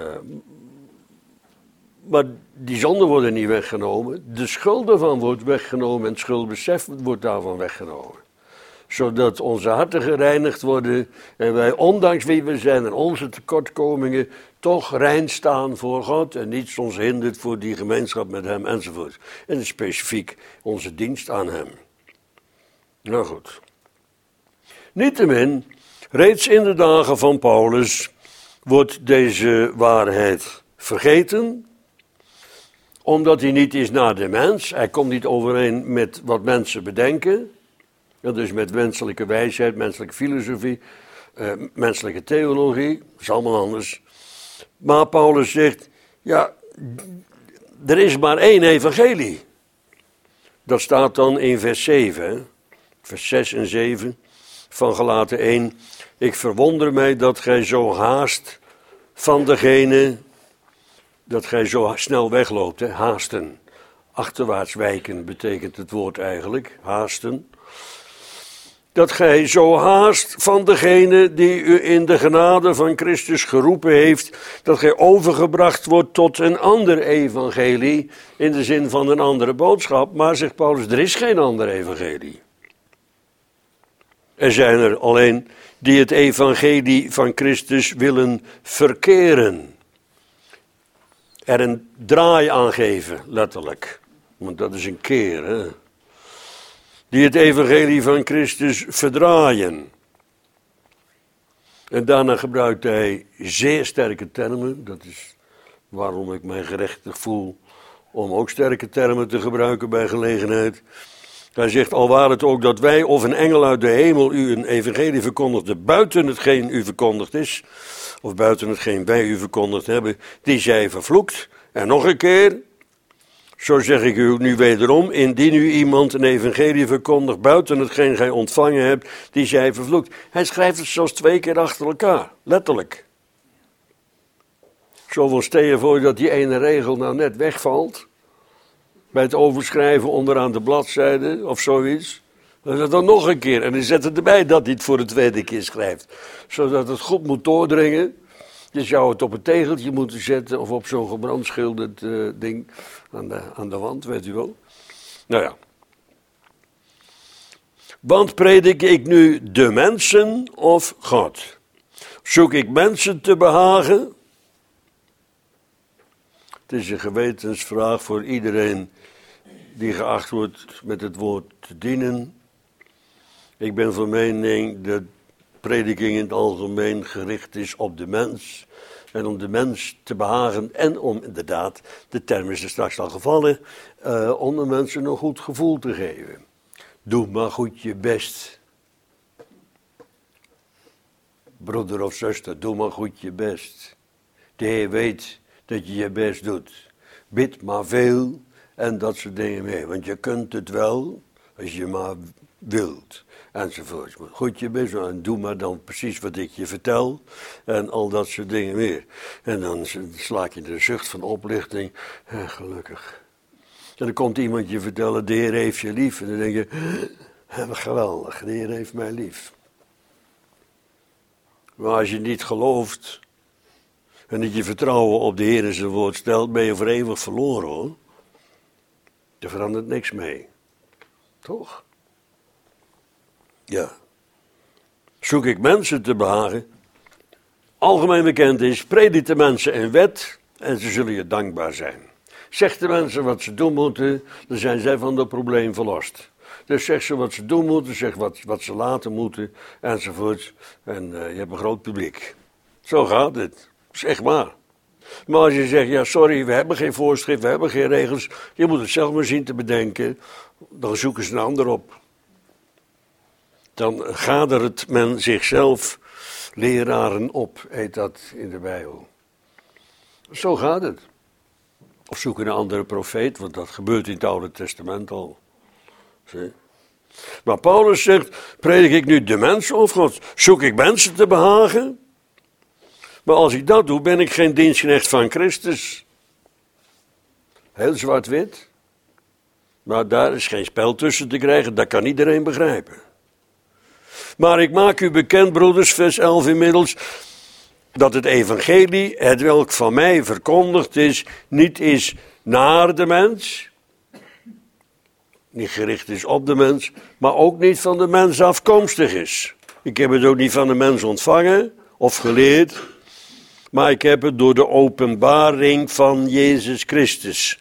[SPEAKER 1] maar die zonden worden niet weggenomen. De schuld daarvan wordt weggenomen en het schuldbesef wordt daarvan weggenomen. Zodat onze harten gereinigd worden en wij ondanks wie we zijn en onze tekortkomingen toch rein staan voor God en niets ons hindert voor die gemeenschap met hem enzovoort. En specifiek onze dienst aan hem. Nou goed. Niettemin, reeds in de dagen van Paulus wordt deze waarheid vergeten, omdat hij niet is naar de mens. Hij komt niet overeen met wat mensen bedenken. Dat is met menselijke wijsheid, menselijke filosofie, uh, menselijke theologie, dat is allemaal anders. Maar Paulus zegt, ja, er is maar één evangelie. Dat staat dan in vers zeven, hè? Vers zes en zeven van Galaten één. Ik verwonder mij dat gij zo haast van degene, dat gij zo snel wegloopt, hè? Haasten. Achterwaarts wijken betekent het woord eigenlijk, haasten. Dat gij zo haast van degene die u in de genade van Christus geroepen heeft, dat gij overgebracht wordt tot een ander evangelie, in de zin van een andere boodschap. Maar, zegt Paulus, er is geen ander evangelie. Er zijn er alleen die het evangelie van Christus willen verkeren. Er een draai aan geven, letterlijk. Want dat is een keer, hè. Die het evangelie van Christus verdraaien. En daarna gebruikt hij zeer sterke termen. Dat is waarom ik mij gerechtig voel om ook sterke termen te gebruiken bij gelegenheid. Hij zegt, al waar het ook dat wij of een engel uit de hemel u een evangelie verkondigde buiten hetgeen u verkondigd is, of buiten hetgeen wij u verkondigd hebben, die zij vervloekt. En nog een keer, zo zeg ik u nu wederom, indien u iemand een evangelie verkondigt buiten hetgeen gij ontvangen hebt, die zij vervloekt. Hij schrijft het zelfs twee keer achter elkaar, letterlijk. Zoveel stel je voor dat die ene regel nou net wegvalt, bij het overschrijven onderaan de bladzijde of zoiets. Dan zegt dan nog een keer en hij zet het erbij dat hij het voor de tweede keer schrijft. Zodat het goed moet doordringen. Je zou het op een tegeltje moeten zetten of op zo'n gebrandschilderd uh, ding aan de, aan de wand, weet u wel. Nou ja. Want predik ik nu de mensen of God? Zoek ik mensen te behagen? Het is een gewetensvraag voor iedereen die geacht wordt met het woord te dienen. Ik ben van mening dat prediking in het algemeen gericht is op de mens. En om de mens te behagen en om inderdaad, de term is er straks al gevallen, uh, om de mensen een goed gevoel te geven. Doe maar goed je best. Broeder of zuster, doe maar goed je best. De Heer weet dat je je best doet. Bid maar veel en dat soort dingen meer. Want je kunt het wel als je maar wilt. Enzovoort. Goed je best doen en doe maar dan precies wat ik je vertel. En al dat soort dingen meer. En dan slaak je de zucht van oplichting. En gelukkig. En dan komt iemand je vertellen, de Heer heeft je lief. En dan denk je, geweldig, de Heer heeft mij lief. Maar als je niet gelooft en dat je vertrouwen op de Heer en zijn woord stelt, ben je voor eeuwig verloren hoor. Er verandert niks mee. Toch? Ja. Zoek ik mensen te behagen. Algemeen bekend is, predik de mensen een wet en ze zullen je dankbaar zijn. Zeg de mensen wat ze doen moeten, dan zijn zij van dat probleem verlost. Dus zeg ze wat ze doen moeten, zeg wat, wat ze laten moeten, enzovoort. En uh, je hebt een groot publiek. Zo gaat het. Zeg maar. Maar als je zegt, ja sorry, we hebben geen voorschrift, we hebben geen regels, je moet het zelf maar zien te bedenken, dan zoeken ze een ander op. Dan gadert men zichzelf leraren op, heet dat in de Bijbel. Zo gaat het. Of zoeken een andere profeet, want dat gebeurt in het Oude Testament al. Zie? Maar Paulus zegt, predik ik nu de mensen of God? Zoek ik mensen te behagen? Maar als ik dat doe, ben ik geen dienstknecht van Christus. Heel zwart-wit. Maar daar is geen spel tussen te krijgen, dat kan iedereen begrijpen. Maar ik maak u bekend, broeders, vers elf inmiddels, dat het evangelie, het welk van mij verkondigd is, niet is naar de mens, niet gericht is op de mens, maar ook niet van de mens afkomstig is. Ik heb het ook niet van de mens ontvangen of geleerd, maar ik heb het door de openbaring van Jezus Christus.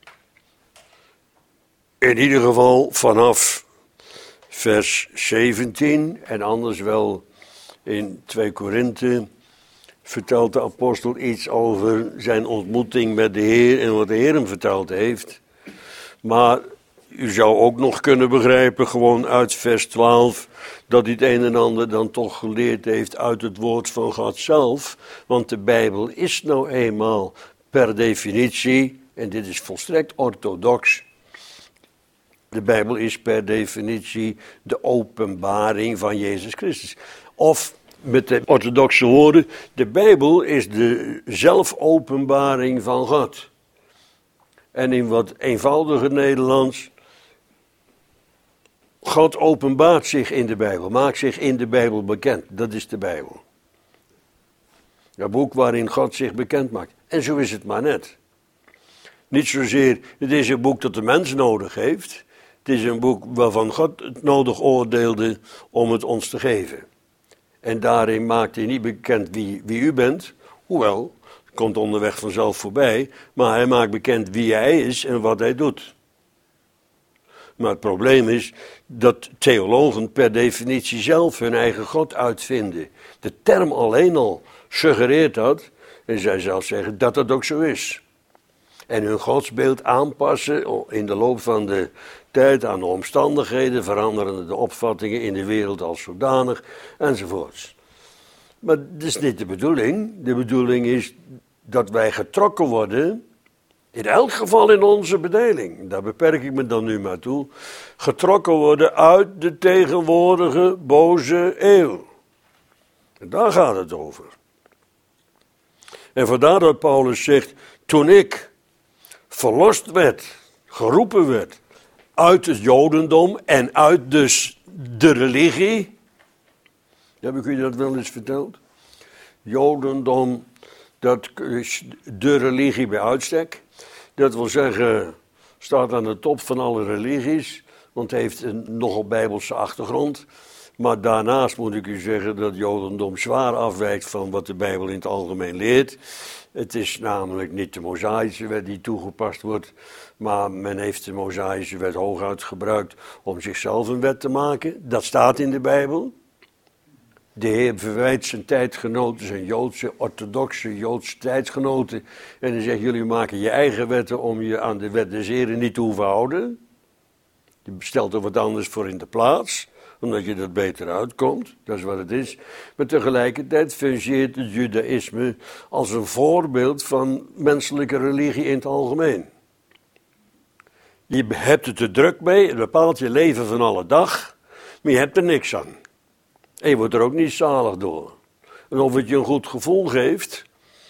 [SPEAKER 1] In ieder geval vanaf vers zeventien en anders wel in twee Korinthe vertelt de apostel iets over zijn ontmoeting met de Heer en wat de Heer hem verteld heeft. Maar u zou ook nog kunnen begrijpen, gewoon uit vers twaalf, dat hij het een en ander dan toch geleerd heeft uit het woord van God zelf. Want de Bijbel is nou eenmaal per definitie, en dit is volstrekt orthodox, de Bijbel is per definitie de openbaring van Jezus Christus. Of met de orthodoxe woorden, de Bijbel is de zelfopenbaring van God. En in wat eenvoudiger Nederlands, God openbaart zich in de Bijbel, maakt zich in de Bijbel bekend. Dat is de Bijbel. Een boek waarin God zich bekend maakt. En zo is het maar net. Niet zozeer, het is een boek dat de mens nodig heeft. Het is een boek waarvan God het nodig oordeelde om het ons te geven. En daarin maakt hij niet bekend wie, wie u bent, hoewel, het komt onderweg vanzelf voorbij, maar hij maakt bekend wie hij is en wat hij doet. Maar het probleem is dat theologen per definitie zelf hun eigen God uitvinden. De term alleen al suggereert dat, en zij zelf zeggen dat dat ook zo is. en hun godsbeeld aanpassen in de loop van de tijd aan de omstandigheden, veranderende de opvattingen in de wereld als zodanig, enzovoorts. Maar dat is niet de bedoeling. De bedoeling is dat wij getrokken worden, in elk geval in onze bedeling, daar beperk ik me dan nu maar toe, getrokken worden uit de tegenwoordige boze eeuw. En daar gaat het over. En vandaar dat Paulus zegt, toen ik verlost werd, geroepen werd, uit het Jodendom en uit dus de religie. Heb ik u dat wel eens verteld? Jodendom, dat is de religie bij uitstek. Dat wil zeggen, staat aan de top van alle religies, want het heeft een nogal bijbelse achtergrond. Maar daarnaast moet ik u zeggen dat Jodendom zwaar afwijkt van wat de Bijbel in het algemeen leert. Het is namelijk niet de Mosaïsche wet die toegepast wordt, maar men heeft de Mosaïsche wet hooguit gebruikt om zichzelf een wet te maken. Dat staat in de Bijbel. De Heer verwijt zijn tijdgenoten, zijn Joodse, orthodoxe Joodse tijdgenoten. En hij zegt, jullie maken je eigen wetten om je aan de wet des Heren niet te hoeven houden. Je stelt er wat anders voor in de plaats, omdat je dat beter uitkomt. Dat is wat het is. Maar tegelijkertijd fungeert het judaïsme als een voorbeeld van menselijke religie in het algemeen. Je hebt het er druk mee, het bepaalt je leven van alle dag, maar je hebt er niks aan. En je wordt er ook niet zalig door. En of het je een goed gevoel geeft,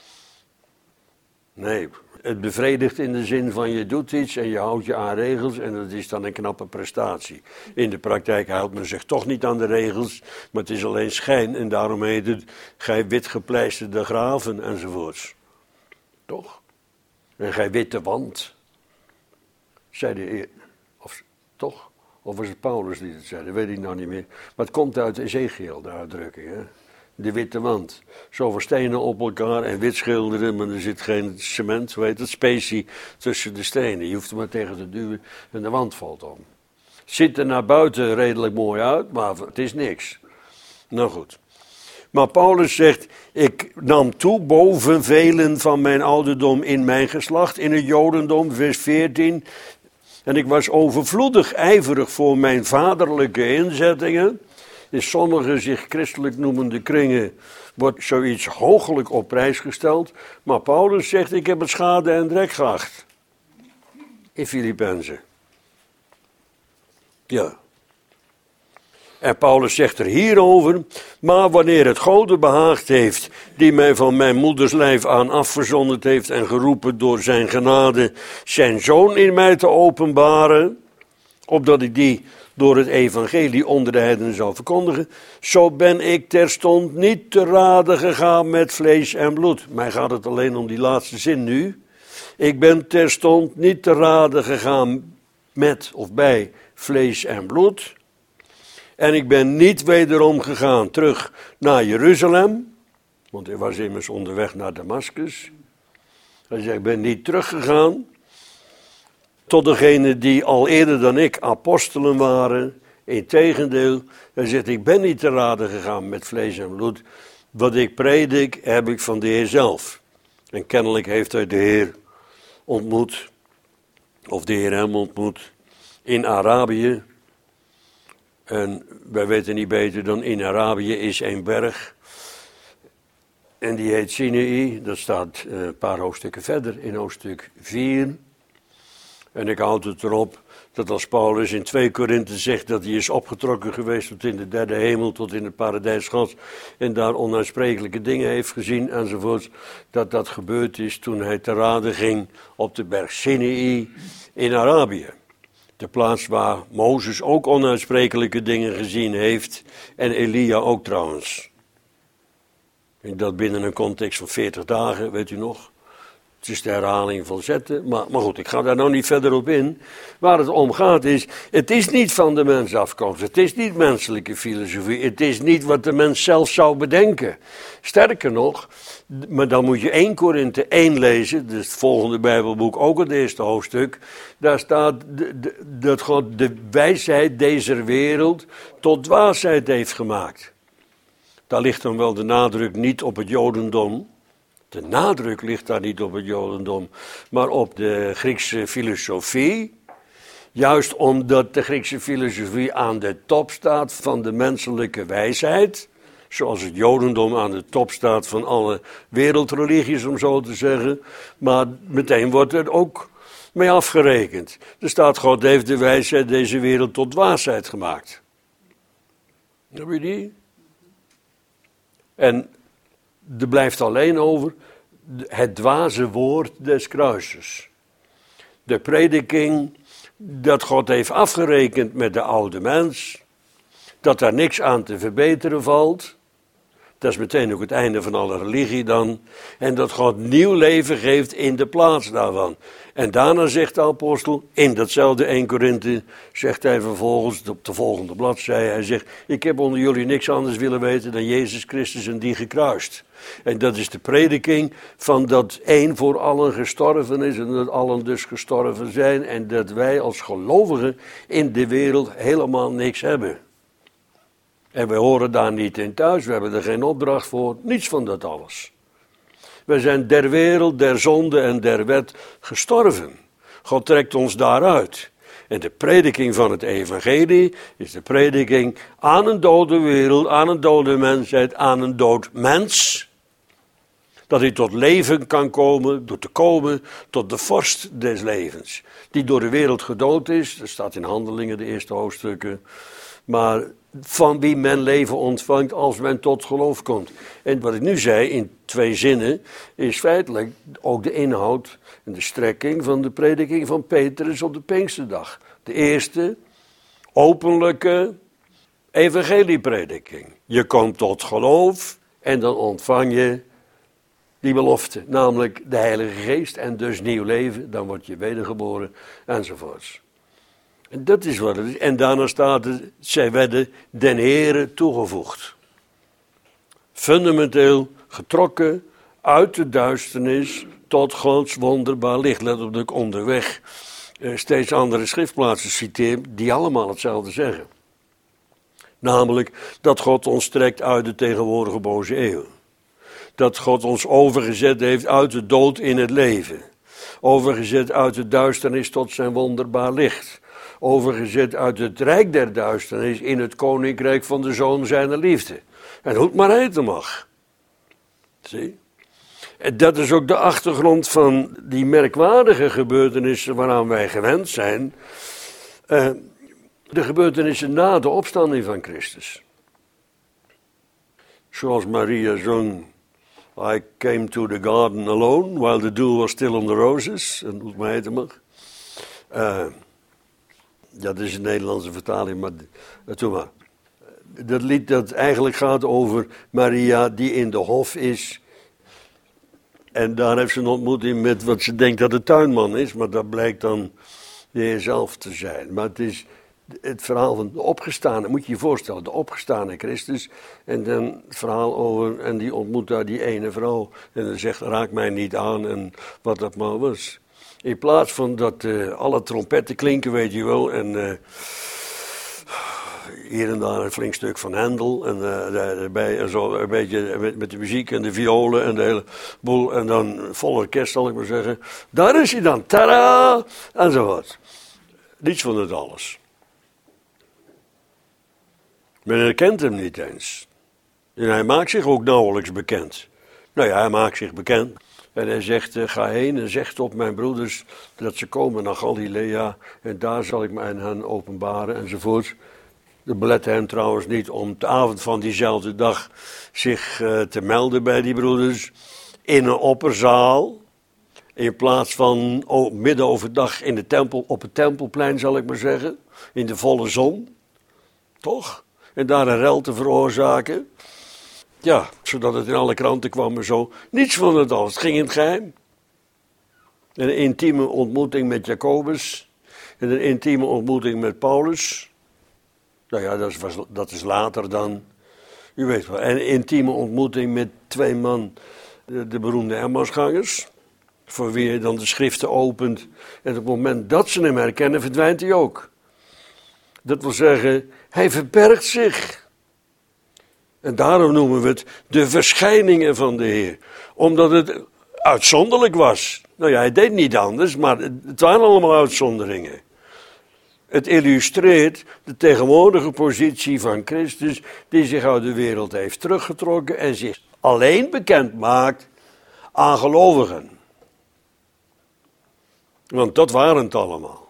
[SPEAKER 1] nee, het bevredigt in de zin van je doet iets en je houdt je aan regels en dat is dan een knappe prestatie. In de praktijk houdt men zich toch niet aan de regels, maar het is alleen schijn en daarom heet het gij wit gepleisterde graven enzovoorts. Toch? En gij witte wand, zei de eer, of toch? Of was het Paulus die het zei, dat weet ik nou niet meer. Maar het komt uit Ezechiel, de uitdrukking. Hè? De witte wand. Zoveel stenen op elkaar en wit schilderen, maar er zit geen cement, hoe heet het, specie tussen de stenen. Je hoeft er maar tegen te duwen en de wand valt om. Ziet er naar buiten redelijk mooi uit, maar het is niks. Nou goed. Maar Paulus zegt, ik nam toe boven velen van mijn ouderdom in mijn geslacht, in het Jodendom, vers veertien... En ik was overvloedig ijverig voor mijn vaderlijke inzettingen. In sommige zich christelijk noemende kringen wordt zoiets hoogelijk op prijs gesteld. Maar Paulus zegt, ik heb het schade en drek geacht. In Filippenzen. Ja. En Paulus zegt er hierover, maar wanneer het Gode behaagd heeft, die mij van mijn moeders lijf aan afgezonderd heeft en geroepen door zijn genade, zijn zoon in mij te openbaren, opdat ik die door het evangelie onder de heidenen zou verkondigen, zo ben ik terstond niet te raden gegaan met vlees en bloed. Mij gaat het alleen om die laatste zin nu. Ik ben terstond niet te raden gegaan met of bij vlees en bloed. En ik ben niet wederom gegaan terug naar Jeruzalem, want hij was immers onderweg naar Damascus. Hij zegt, ik ben niet teruggegaan tot degenen die al eerder dan ik apostelen waren. Integendeel, hij zegt, ik ben niet te raden gegaan met vlees en bloed. Wat ik predik, heb ik van de Heer zelf. En kennelijk heeft hij de Heer ontmoet, of de Heer hem ontmoet, in Arabië. En wij weten niet beter dan in Arabië is een berg. En die heet Sinaï. Dat staat een paar hoofdstukken verder in hoofdstuk vier. En ik houd het erop dat als Paulus in twee Korinthe zegt dat hij is opgetrokken geweest tot in de derde hemel, tot in het paradijs Gods. En daar onuitsprekelijke dingen heeft gezien enzovoort. Dat dat gebeurd is toen hij te raden ging op de berg Sinaï in Arabië. De plaats waar Mozes ook onuitsprekelijke dingen gezien heeft. En Elia ook trouwens. En dat binnen een context van veertig dagen, weet u nog. Het is de herhaling van zetten. Maar, maar goed, ik ga daar nou niet verder op in. Waar het om gaat is, het is niet van de mens afkomstig. Het is niet menselijke filosofie. Het is niet wat de mens zelf zou bedenken. Sterker nog, maar dan moet je één Korinthe één lezen. Dus het volgende Bijbelboek, ook het eerste hoofdstuk. Daar staat de, de, dat God de wijsheid deze wereld tot dwaasheid heeft gemaakt. Daar ligt dan wel de nadruk niet op het Jodendom. De nadruk ligt daar niet op het Jodendom, maar op de Griekse filosofie. Juist omdat de Griekse filosofie aan de top staat van de menselijke wijsheid. Zoals het Jodendom aan de top staat van alle wereldreligies, om zo te zeggen. Maar meteen wordt er ook mee afgerekend. Er staat, God heeft de wijsheid deze wereld tot dwaasheid gemaakt. Heb je die? En er blijft alleen over het dwaze woord des kruises. De prediking dat God heeft afgerekend met de oude mens. Dat daar niks aan te verbeteren valt. Dat is meteen ook het einde van alle religie dan. En dat God nieuw leven geeft in de plaats daarvan. En daarna zegt de apostel, in datzelfde eerste Korinthe, zegt hij vervolgens op de volgende bladzijde, hij zegt, ik heb onder jullie niks anders willen weten dan Jezus Christus en die gekruist. En dat is de prediking van dat één voor allen gestorven is en dat allen dus gestorven zijn. En dat wij als gelovigen in de wereld helemaal niks hebben. En we horen daar niet in thuis, we hebben er geen opdracht voor, niets van dat alles. We zijn der wereld, der zonde en der wet gestorven. God trekt ons daaruit. En de prediking van het evangelie is de prediking aan een dode wereld, aan een dode mensheid, aan een dood mens. Dat hij tot leven kan komen, door te komen tot de vorst des levens. Die door de wereld gedood is, dat staat in Handelingen, de eerste hoofdstukken. Maar van wie men leven ontvangt als men tot geloof komt. En wat ik nu zei in twee zinnen is feitelijk ook de inhoud en de strekking van de prediking van Petrus op de Pinksterdag. De eerste openlijke evangelieprediking. Je komt tot geloof en dan ontvang je die belofte, namelijk de Heilige Geest en dus nieuw leven. Dan word je wedergeboren enzovoorts. En dat is wat het is. En daarna staat het, zij werden den Heere toegevoegd. Fundamenteel getrokken uit de duisternis tot Gods wonderbaar licht. Let op dat ik onderweg eh, steeds andere schriftplaatsen citeer die allemaal hetzelfde zeggen. Namelijk dat God ons trekt uit de tegenwoordige boze eeuw. Dat God ons overgezet heeft uit de dood in het leven. Overgezet uit de duisternis tot zijn wonderbaar licht. Overgezet uit het rijk der duisternis in het koninkrijk van de Zoon zijner liefde. En hoe het maar heten mag. Zie? En dat is ook de achtergrond van die merkwaardige gebeurtenissen waaraan wij gewend zijn. Uh, de gebeurtenissen na de opstanding van Christus. Zoals Maria zong, I came to the garden alone, while the dew was still on the roses. En hoe het maar heten mag. Uh, Ja, dat is een Nederlandse vertaling, maar uh, doe maar. Dat lied dat eigenlijk gaat over Maria die in de hof is. En daar heeft ze een ontmoeting met wat ze denkt dat de tuinman is, maar dat blijkt dan de Heer zelf te zijn. Maar het is het verhaal van de opgestane, moet je je voorstellen, de opgestane Christus. En dan het verhaal over, en die ontmoet daar die ene vrouw. En dan zegt, raak mij niet aan en wat dat maar was. In plaats van dat uh, alle trompetten klinken, weet je wel, en uh, hier en daar een flink stuk van Handel, en uh, daarbij en zo een beetje met, met de muziek en de violen en de hele boel, en dan vol orkest, zal ik maar zeggen. Daar is hij dan, tada, enzovoort. Niets van het alles. Men herkent hem niet eens. En hij maakt zich ook nauwelijks bekend. Nou ja, hij maakt zich bekend. En hij zegt, uh, ga heen en zeg op mijn broeders dat ze komen naar Galilea. En daar zal ik mij aan hen openbaren enzovoort. Dat belette hem trouwens niet om de avond van diezelfde dag zich uh, te melden bij die broeders. In een opperzaal. In plaats van oh, midden overdag in de tempel, op het tempelplein zal ik maar zeggen. In de volle zon. Toch? En daar een rel te veroorzaken. Ja, zodat het in alle kranten kwam en zo. Niets van het alles. Het ging in het geheim. Een intieme ontmoeting met Jacobus. En een intieme ontmoeting met Paulus. Nou ja, dat is, dat is later dan. U weet wel. En een intieme ontmoeting met twee man, de, de beroemde Emmausgangers. Voor wie je dan de schriften opent. En op het moment dat ze hem herkennen, verdwijnt hij ook. Dat wil zeggen, hij verbergt zich. En daarom noemen we het de verschijningen van de Heer. Omdat het uitzonderlijk was. Nou ja, hij deed niet anders, maar het waren allemaal uitzonderingen. Het illustreert de tegenwoordige positie van Christus, die zich uit de wereld heeft teruggetrokken en zich alleen bekend maakt aan gelovigen. Want dat waren het allemaal.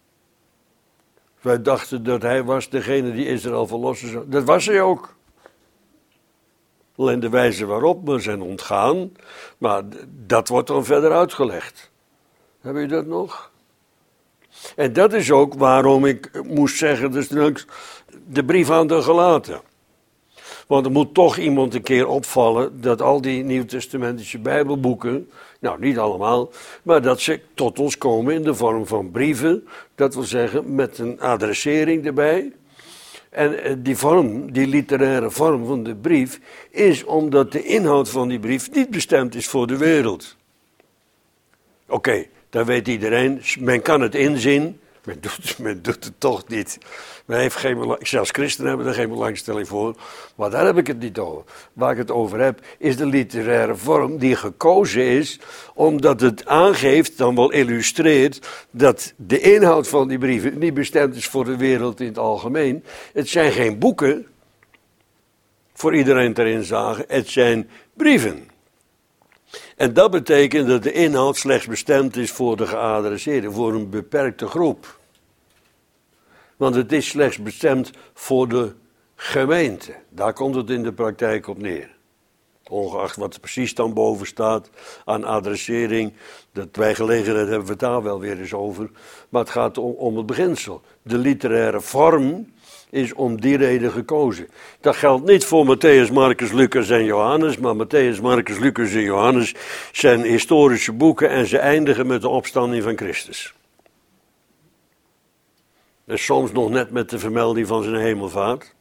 [SPEAKER 1] Wij dachten dat hij was degene die Israël verlossen zou. Dat was hij ook. Alleen de wijze waarop we zijn ontgaan, maar dat wordt dan verder uitgelegd. Heb je dat nog? En dat is ook waarom ik moest zeggen, dus de brief aan de Galaten. Want er moet toch iemand een keer opvallen dat al die nieuwtestamentische bijbelboeken, nou niet allemaal, maar dat ze tot ons komen in de vorm van brieven. Dat wil zeggen met een adressering erbij. En die vorm, die literaire vorm van de brief, is omdat de inhoud van die brief niet bestemd is voor de wereld. Oké, okay, dat weet iedereen, men kan het inzien, men doet, men doet het toch niet. Men heeft geen, zelfs christenen hebben er geen belangstelling voor, maar daar heb ik het niet over. Waar ik het over heb, is de literaire vorm die gekozen is, omdat het aangeeft, dan wel illustreert, dat de inhoud van die brieven niet bestemd is voor de wereld in het algemeen. Het zijn geen boeken, voor iedereen ter inzage, het zijn brieven. En dat betekent dat de inhoud slechts bestemd is voor de geadresseerden, voor een beperkte groep. Want het is slechts bestemd voor de gemeente. Daar komt het in de praktijk op neer. Ongeacht wat er precies dan boven staat aan adressering. Dat wij gelegenheid hebben we het daar wel weer eens over. Maar het gaat om, om het beginsel. De literaire vorm is om die reden gekozen. Dat geldt niet voor Mattheüs, Marcus, Lucas en Johannes. Maar Mattheüs, Marcus, Lucas en Johannes zijn historische boeken. En ze eindigen met de opstanding van Christus. En soms nog net met de vermelding van zijn hemelvaart.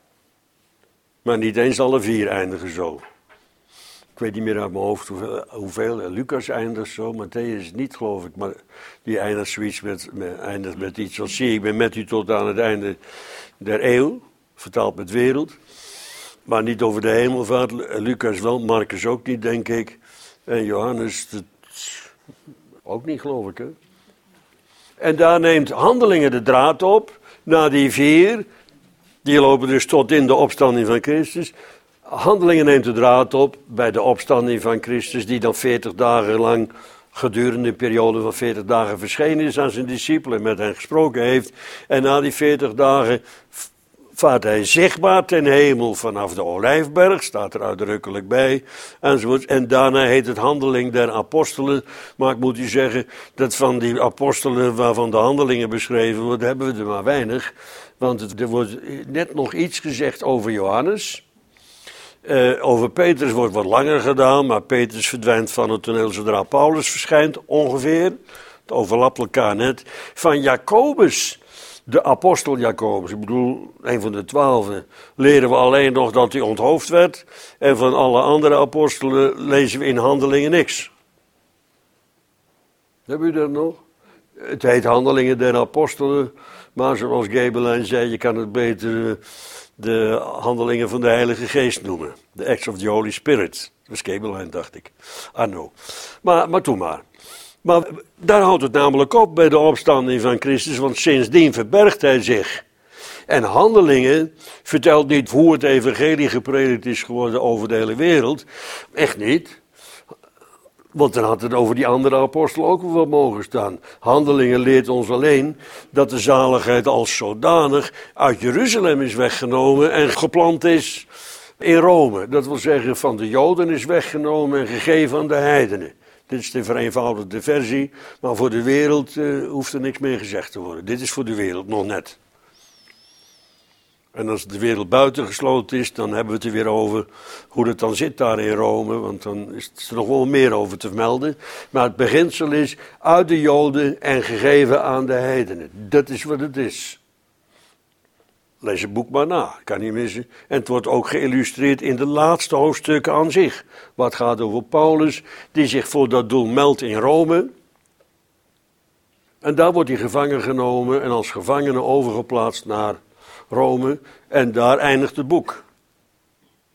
[SPEAKER 1] Maar niet eens alle vier eindigen zo. Ik weet niet meer uit mijn hoofd hoeveel. hoeveel. Lucas eindigt zo, Mattheüs niet geloof ik. Maar die eindigt zoiets met, met, eindigt met iets als zie ik ben met u tot aan het einde der eeuw. Vertaald met wereld. Maar niet over de hemelvaart. Lucas wel, Marcus ook niet denk ik. En Johannes dat, ook niet geloof ik hè. En daar neemt Handelingen de draad op, na die vier, die lopen dus tot in de opstanding van Christus. Handelingen neemt de draad op bij de opstanding van Christus, die dan veertig dagen lang, gedurende een periode van veertig dagen verschenen is aan zijn discipelen, met hen gesproken heeft. En na die veertig dagen vaart hij zichtbaar ten hemel vanaf de Olijfberg, staat er uitdrukkelijk bij, enzovoort. En daarna heet het Handeling der Apostelen. Maar ik moet u zeggen, dat van die apostelen waarvan de handelingen beschreven worden, hebben we er maar weinig. Want het, er wordt net nog iets gezegd over Johannes. Uh, over Petrus wordt wat langer gedaan, maar Petrus verdwijnt van het toneel zodra Paulus verschijnt, ongeveer. Het overlapt elkaar net. Van Jacobus, de apostel Jacobus, ik bedoel, een van de twaalfen, leren we alleen nog dat hij onthoofd werd. En van alle andere apostelen lezen we in Handelingen niks. Hebben u dat nog? Het heet Handelingen der Apostelen, maar zoals Gebelijn zei, je kan het beter de Handelingen van de Heilige Geest noemen. The Acts of the Holy Spirit. Dat was Gebelijn, dacht ik. Arno. Maar, maar toen maar. Maar daar houdt het namelijk op bij de opstanding van Christus, want sindsdien verbergt hij zich. En Handelingen vertelt niet hoe het evangelie gepredikt is geworden over de hele wereld. Echt niet. Want dan had het over die andere apostelen ook wel mogen staan. Handelingen leert ons alleen dat de zaligheid als zodanig uit Jeruzalem is weggenomen en geplant is in Rome. Dat wil zeggen van de Joden is weggenomen en gegeven aan de heidenen. Dit is de vereenvoudigde versie, maar voor de wereld uh, hoeft er niks meer gezegd te worden. Dit is voor de wereld nog net. En als de wereld buitengesloten is, dan hebben we het er weer over hoe het dan zit daar in Rome, want dan is er nog wel meer over te vermelden. Maar het beginsel is uit de Joden en gegeven aan de heidenen. Dat is wat het is. Lees het boek maar na, kan niet missen. En het wordt ook geïllustreerd in de laatste hoofdstukken aan zich. Wat gaat over Paulus, die zich voor dat doel meldt in Rome. En daar wordt hij gevangen genomen en als gevangene overgeplaatst naar Rome. En daar eindigt het boek.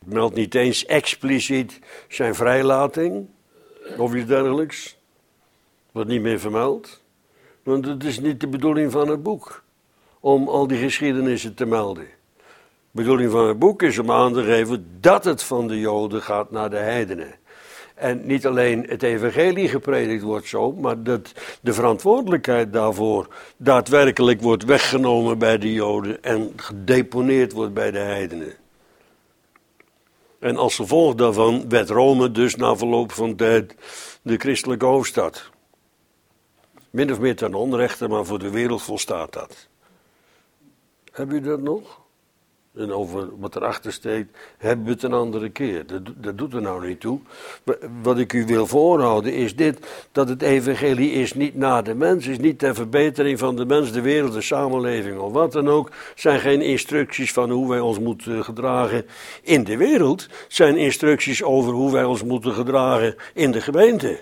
[SPEAKER 1] Het meldt niet eens expliciet zijn vrijlating of iets dergelijks. Wordt niet meer vermeld. Want het is niet de bedoeling van het boek om al die geschiedenissen te melden. De bedoeling van het boek is om aan te geven dat het van de Joden gaat naar de heidenen. En niet alleen het evangelie gepredikt wordt zo, maar dat de verantwoordelijkheid daarvoor daadwerkelijk wordt weggenomen bij de Joden en gedeponeerd wordt bij de heidenen. En als gevolg daarvan werd Rome dus na verloop van tijd de christelijke hoofdstad. Min of meer ten onrechte, maar voor de wereld volstaat dat. Heb u dat nog? En over wat erachter steekt, hebben we het een andere keer. Dat, dat doet er nou niet toe. Wat ik u wil voorhouden is dit, dat het evangelie is niet naar de mens, is niet ter verbetering van de mens, de wereld, de samenleving of wat dan ook. Zijn geen instructies van hoe wij ons moeten gedragen in de wereld. Zijn instructies over hoe wij ons moeten gedragen in de gemeente.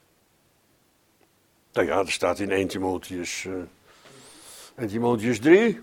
[SPEAKER 1] Nou ja, dat staat in Eerste Timotheus, uh, Eerste Timotheus drie.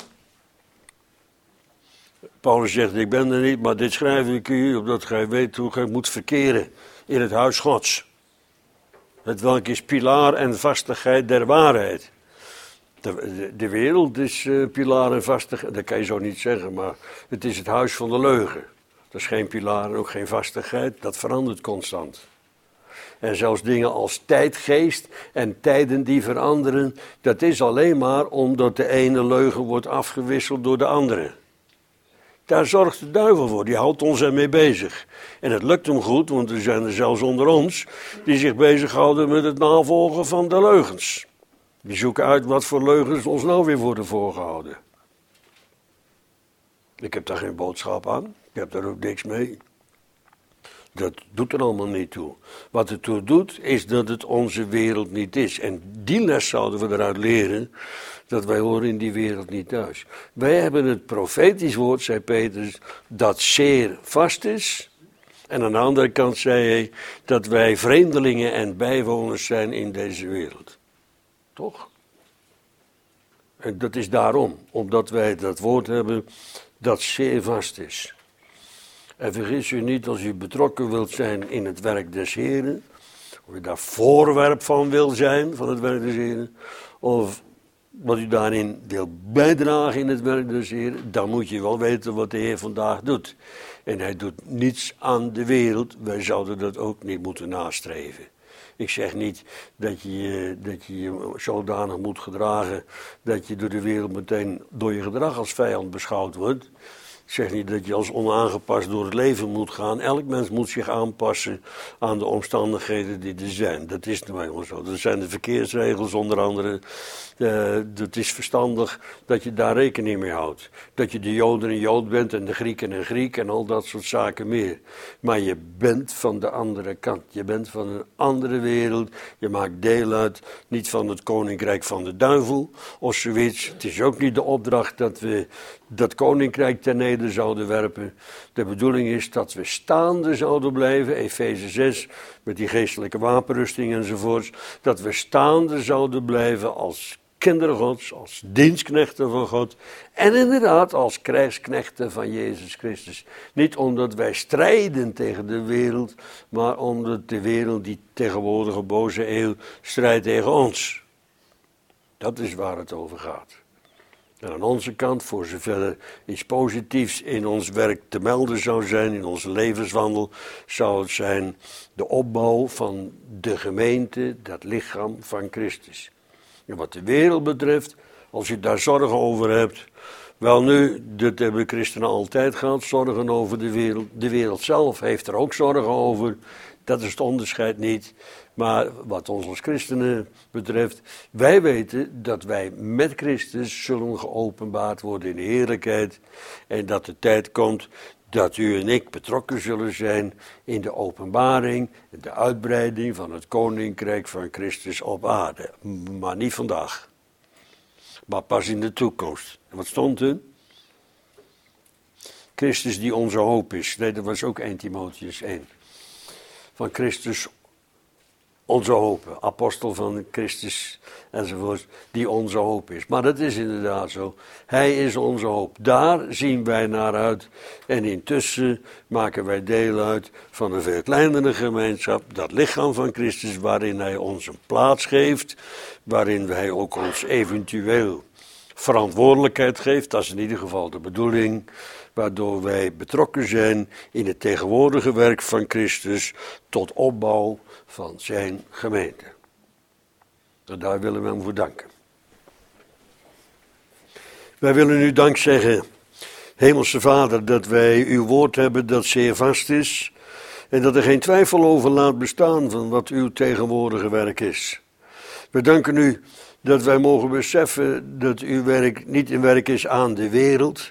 [SPEAKER 1] Paulus zegt, ik ben er niet, maar dit schrijf ik u, opdat gij weet hoe gij moet verkeren in het huis Gods. Het welk is pilaar en vastigheid der waarheid. De, de, de wereld is uh, pilaar en vastigheid, dat kan je zo niet zeggen, maar het is het huis van de leugen. Dat is geen pilaar en ook geen vastigheid, dat verandert constant. En zelfs dingen als tijdgeest en tijden die veranderen, dat is alleen maar omdat de ene leugen wordt afgewisseld door de andere. Daar zorgt de duivel voor, die houdt ons ermee bezig. En het lukt hem goed, want er zijn er zelfs onder ons die zich bezighouden met het navolgen van de leugens. Die zoeken uit wat voor leugens ons nou weer worden voorgehouden. Ik heb daar geen boodschap aan, ik heb daar ook niks mee. Dat doet er allemaal niet toe. Wat het toe doet, is dat het onze wereld niet is. En die les zouden we eruit leren, dat wij horen in die wereld niet thuis. Wij hebben het profetisch woord, zei Petrus, dat zeer vast is. En aan de andere kant zei hij dat wij vreemdelingen en bijwoners zijn in deze wereld. Toch? En dat is daarom, omdat wij dat woord hebben dat zeer vast is. En vergis u niet, als u betrokken wilt zijn in het werk des Heren, of u daar voorwerp van wil zijn, van het werk des Heren, of wat u daarin wil bijdragen in het werk des Heren, dan moet je wel weten wat de Heer vandaag doet. En hij doet niets aan de wereld, wij zouden dat ook niet moeten nastreven. Ik zeg niet dat je, dat je je zodanig moet gedragen dat je door de wereld meteen door je gedrag als vijand beschouwd wordt. Ik zeg niet dat je als onaangepast door het leven moet gaan. Elk mens moet zich aanpassen aan de omstandigheden die er zijn. Dat is nou eenmaal zo. Dat zijn de verkeersregels onder andere. Uh, het is verstandig dat je daar rekening mee houdt. Dat je de Joden een Jood bent en de Grieken een Griek en al dat soort zaken meer. Maar je bent van de andere kant. Je bent van een andere wereld. Je maakt deel uit, niet van het koninkrijk van de duivel of zoiets. Het is ook niet de opdracht dat we dat koninkrijk ten neder zouden werpen. De bedoeling is dat we staande zouden blijven, Efeze zes, met die geestelijke wapenrusting enzovoorts, dat we staande zouden blijven als kinderen Gods, als dienstknechten van God en inderdaad als krijgsknechten van Jezus Christus. Niet omdat wij strijden tegen de wereld, maar omdat de wereld, die tegenwoordige boze eeuw, strijdt tegen ons. Dat is waar het over gaat. En aan onze kant, voor zover er iets positiefs in ons werk te melden zou zijn, in onze levenswandel, zou het zijn de opbouw van de gemeente, dat lichaam van Christus. En wat de wereld betreft, als je daar zorgen over hebt, wel nu, dat hebben christenen altijd gehad, zorgen over de wereld. De wereld zelf heeft er ook zorgen over, dat is het onderscheid niet. Maar wat ons als christenen betreft, wij weten dat wij met Christus zullen geopenbaard worden in de heerlijkheid. En dat de tijd komt dat u en ik betrokken zullen zijn in de openbaring, de uitbreiding van het koninkrijk van Christus op aarde. Maar niet vandaag, maar pas in de toekomst. En wat stond er? Christus die onze hoop is. Nee, dat was ook Eerste Timotheus één. Van Christus onze hoop, apostel van Christus enzovoort, die onze hoop is. Maar dat is inderdaad zo. Hij is onze hoop. Daar zien wij naar uit. En intussen maken wij deel uit van een veel kleinere gemeenschap, dat lichaam van Christus, waarin hij ons een plaats geeft, waarin hij ook ons eventueel verantwoordelijkheid geeft. Dat is in ieder geval de bedoeling, waardoor wij betrokken zijn in het tegenwoordige werk van Christus tot opbouw van zijn gemeente. En daar willen we hem voor danken. Wij willen u dank zeggen, Hemelse Vader, dat wij uw woord hebben dat zeer vast is en dat er geen twijfel over laat bestaan van wat uw tegenwoordige werk is. We danken u dat wij mogen beseffen dat uw werk niet een werk is aan de wereld,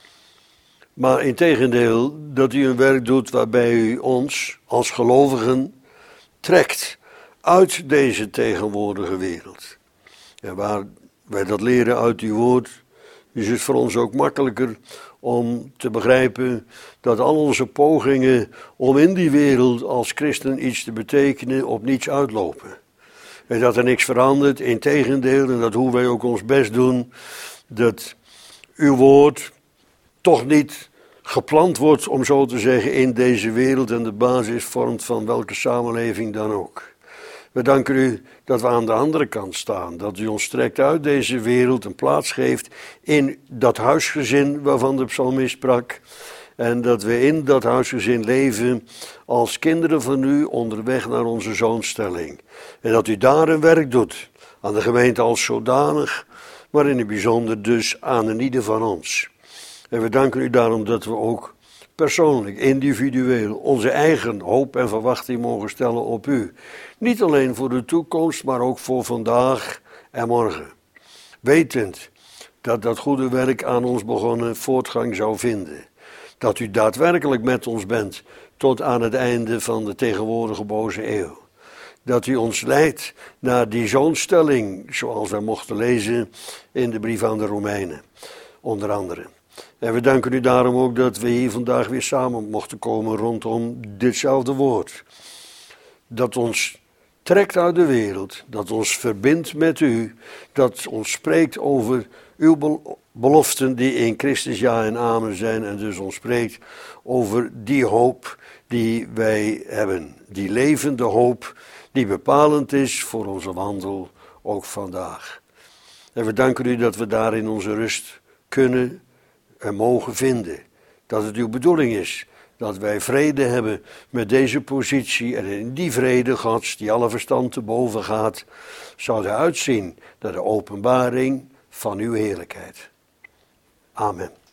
[SPEAKER 1] maar integendeel dat u een werk doet waarbij u ons als gelovigen trekt uit deze tegenwoordige wereld. En waar wij dat leren uit uw woord, is het voor ons ook makkelijker om te begrijpen dat al onze pogingen om in die wereld als christen iets te betekenen op niets uitlopen. En dat er niks verandert, integendeel, en dat hoe wij ook ons best doen, dat uw woord toch niet geplant wordt, om zo te zeggen, in deze wereld en de basis vormt van welke samenleving dan ook. We danken u dat we aan de andere kant staan, dat u ons trekt uit deze wereld en plaats geeft in dat huisgezin waarvan de psalmist sprak. En dat we in dat huisgezin leven als kinderen van u onderweg naar onze zoonstelling. En dat u daar een werk doet, aan de gemeente als zodanig, maar in het bijzonder dus aan een ieder van ons. En we danken u daarom dat we ook persoonlijk, individueel, onze eigen hoop en verwachting mogen stellen op u. Niet alleen voor de toekomst, maar ook voor vandaag en morgen. Wetend dat dat goede werk aan ons begonnen voortgang zou vinden. Dat u daadwerkelijk met ons bent tot aan het einde van de tegenwoordige boze eeuw. Dat u ons leidt naar die zoonstelling, zoals wij mochten lezen in de brief aan de Romeinen, onder andere. En we danken u daarom ook dat we hier vandaag weer samen mochten komen rondom ditzelfde woord. Dat ons trekt uit de wereld, dat ons verbindt met u, dat ons spreekt over uw beloften die in Christus ja en amen zijn en dus ons spreekt over die hoop die wij hebben. Die levende hoop die bepalend is voor onze wandel ook vandaag. En we danken u dat we daarin onze rust kunnen en mogen vinden. Dat het uw bedoeling is dat wij vrede hebben met deze positie en in die vrede Gods, die alle verstand te boven gaat, zouden uitzien naar de openbaring van uw heerlijkheid. Amen.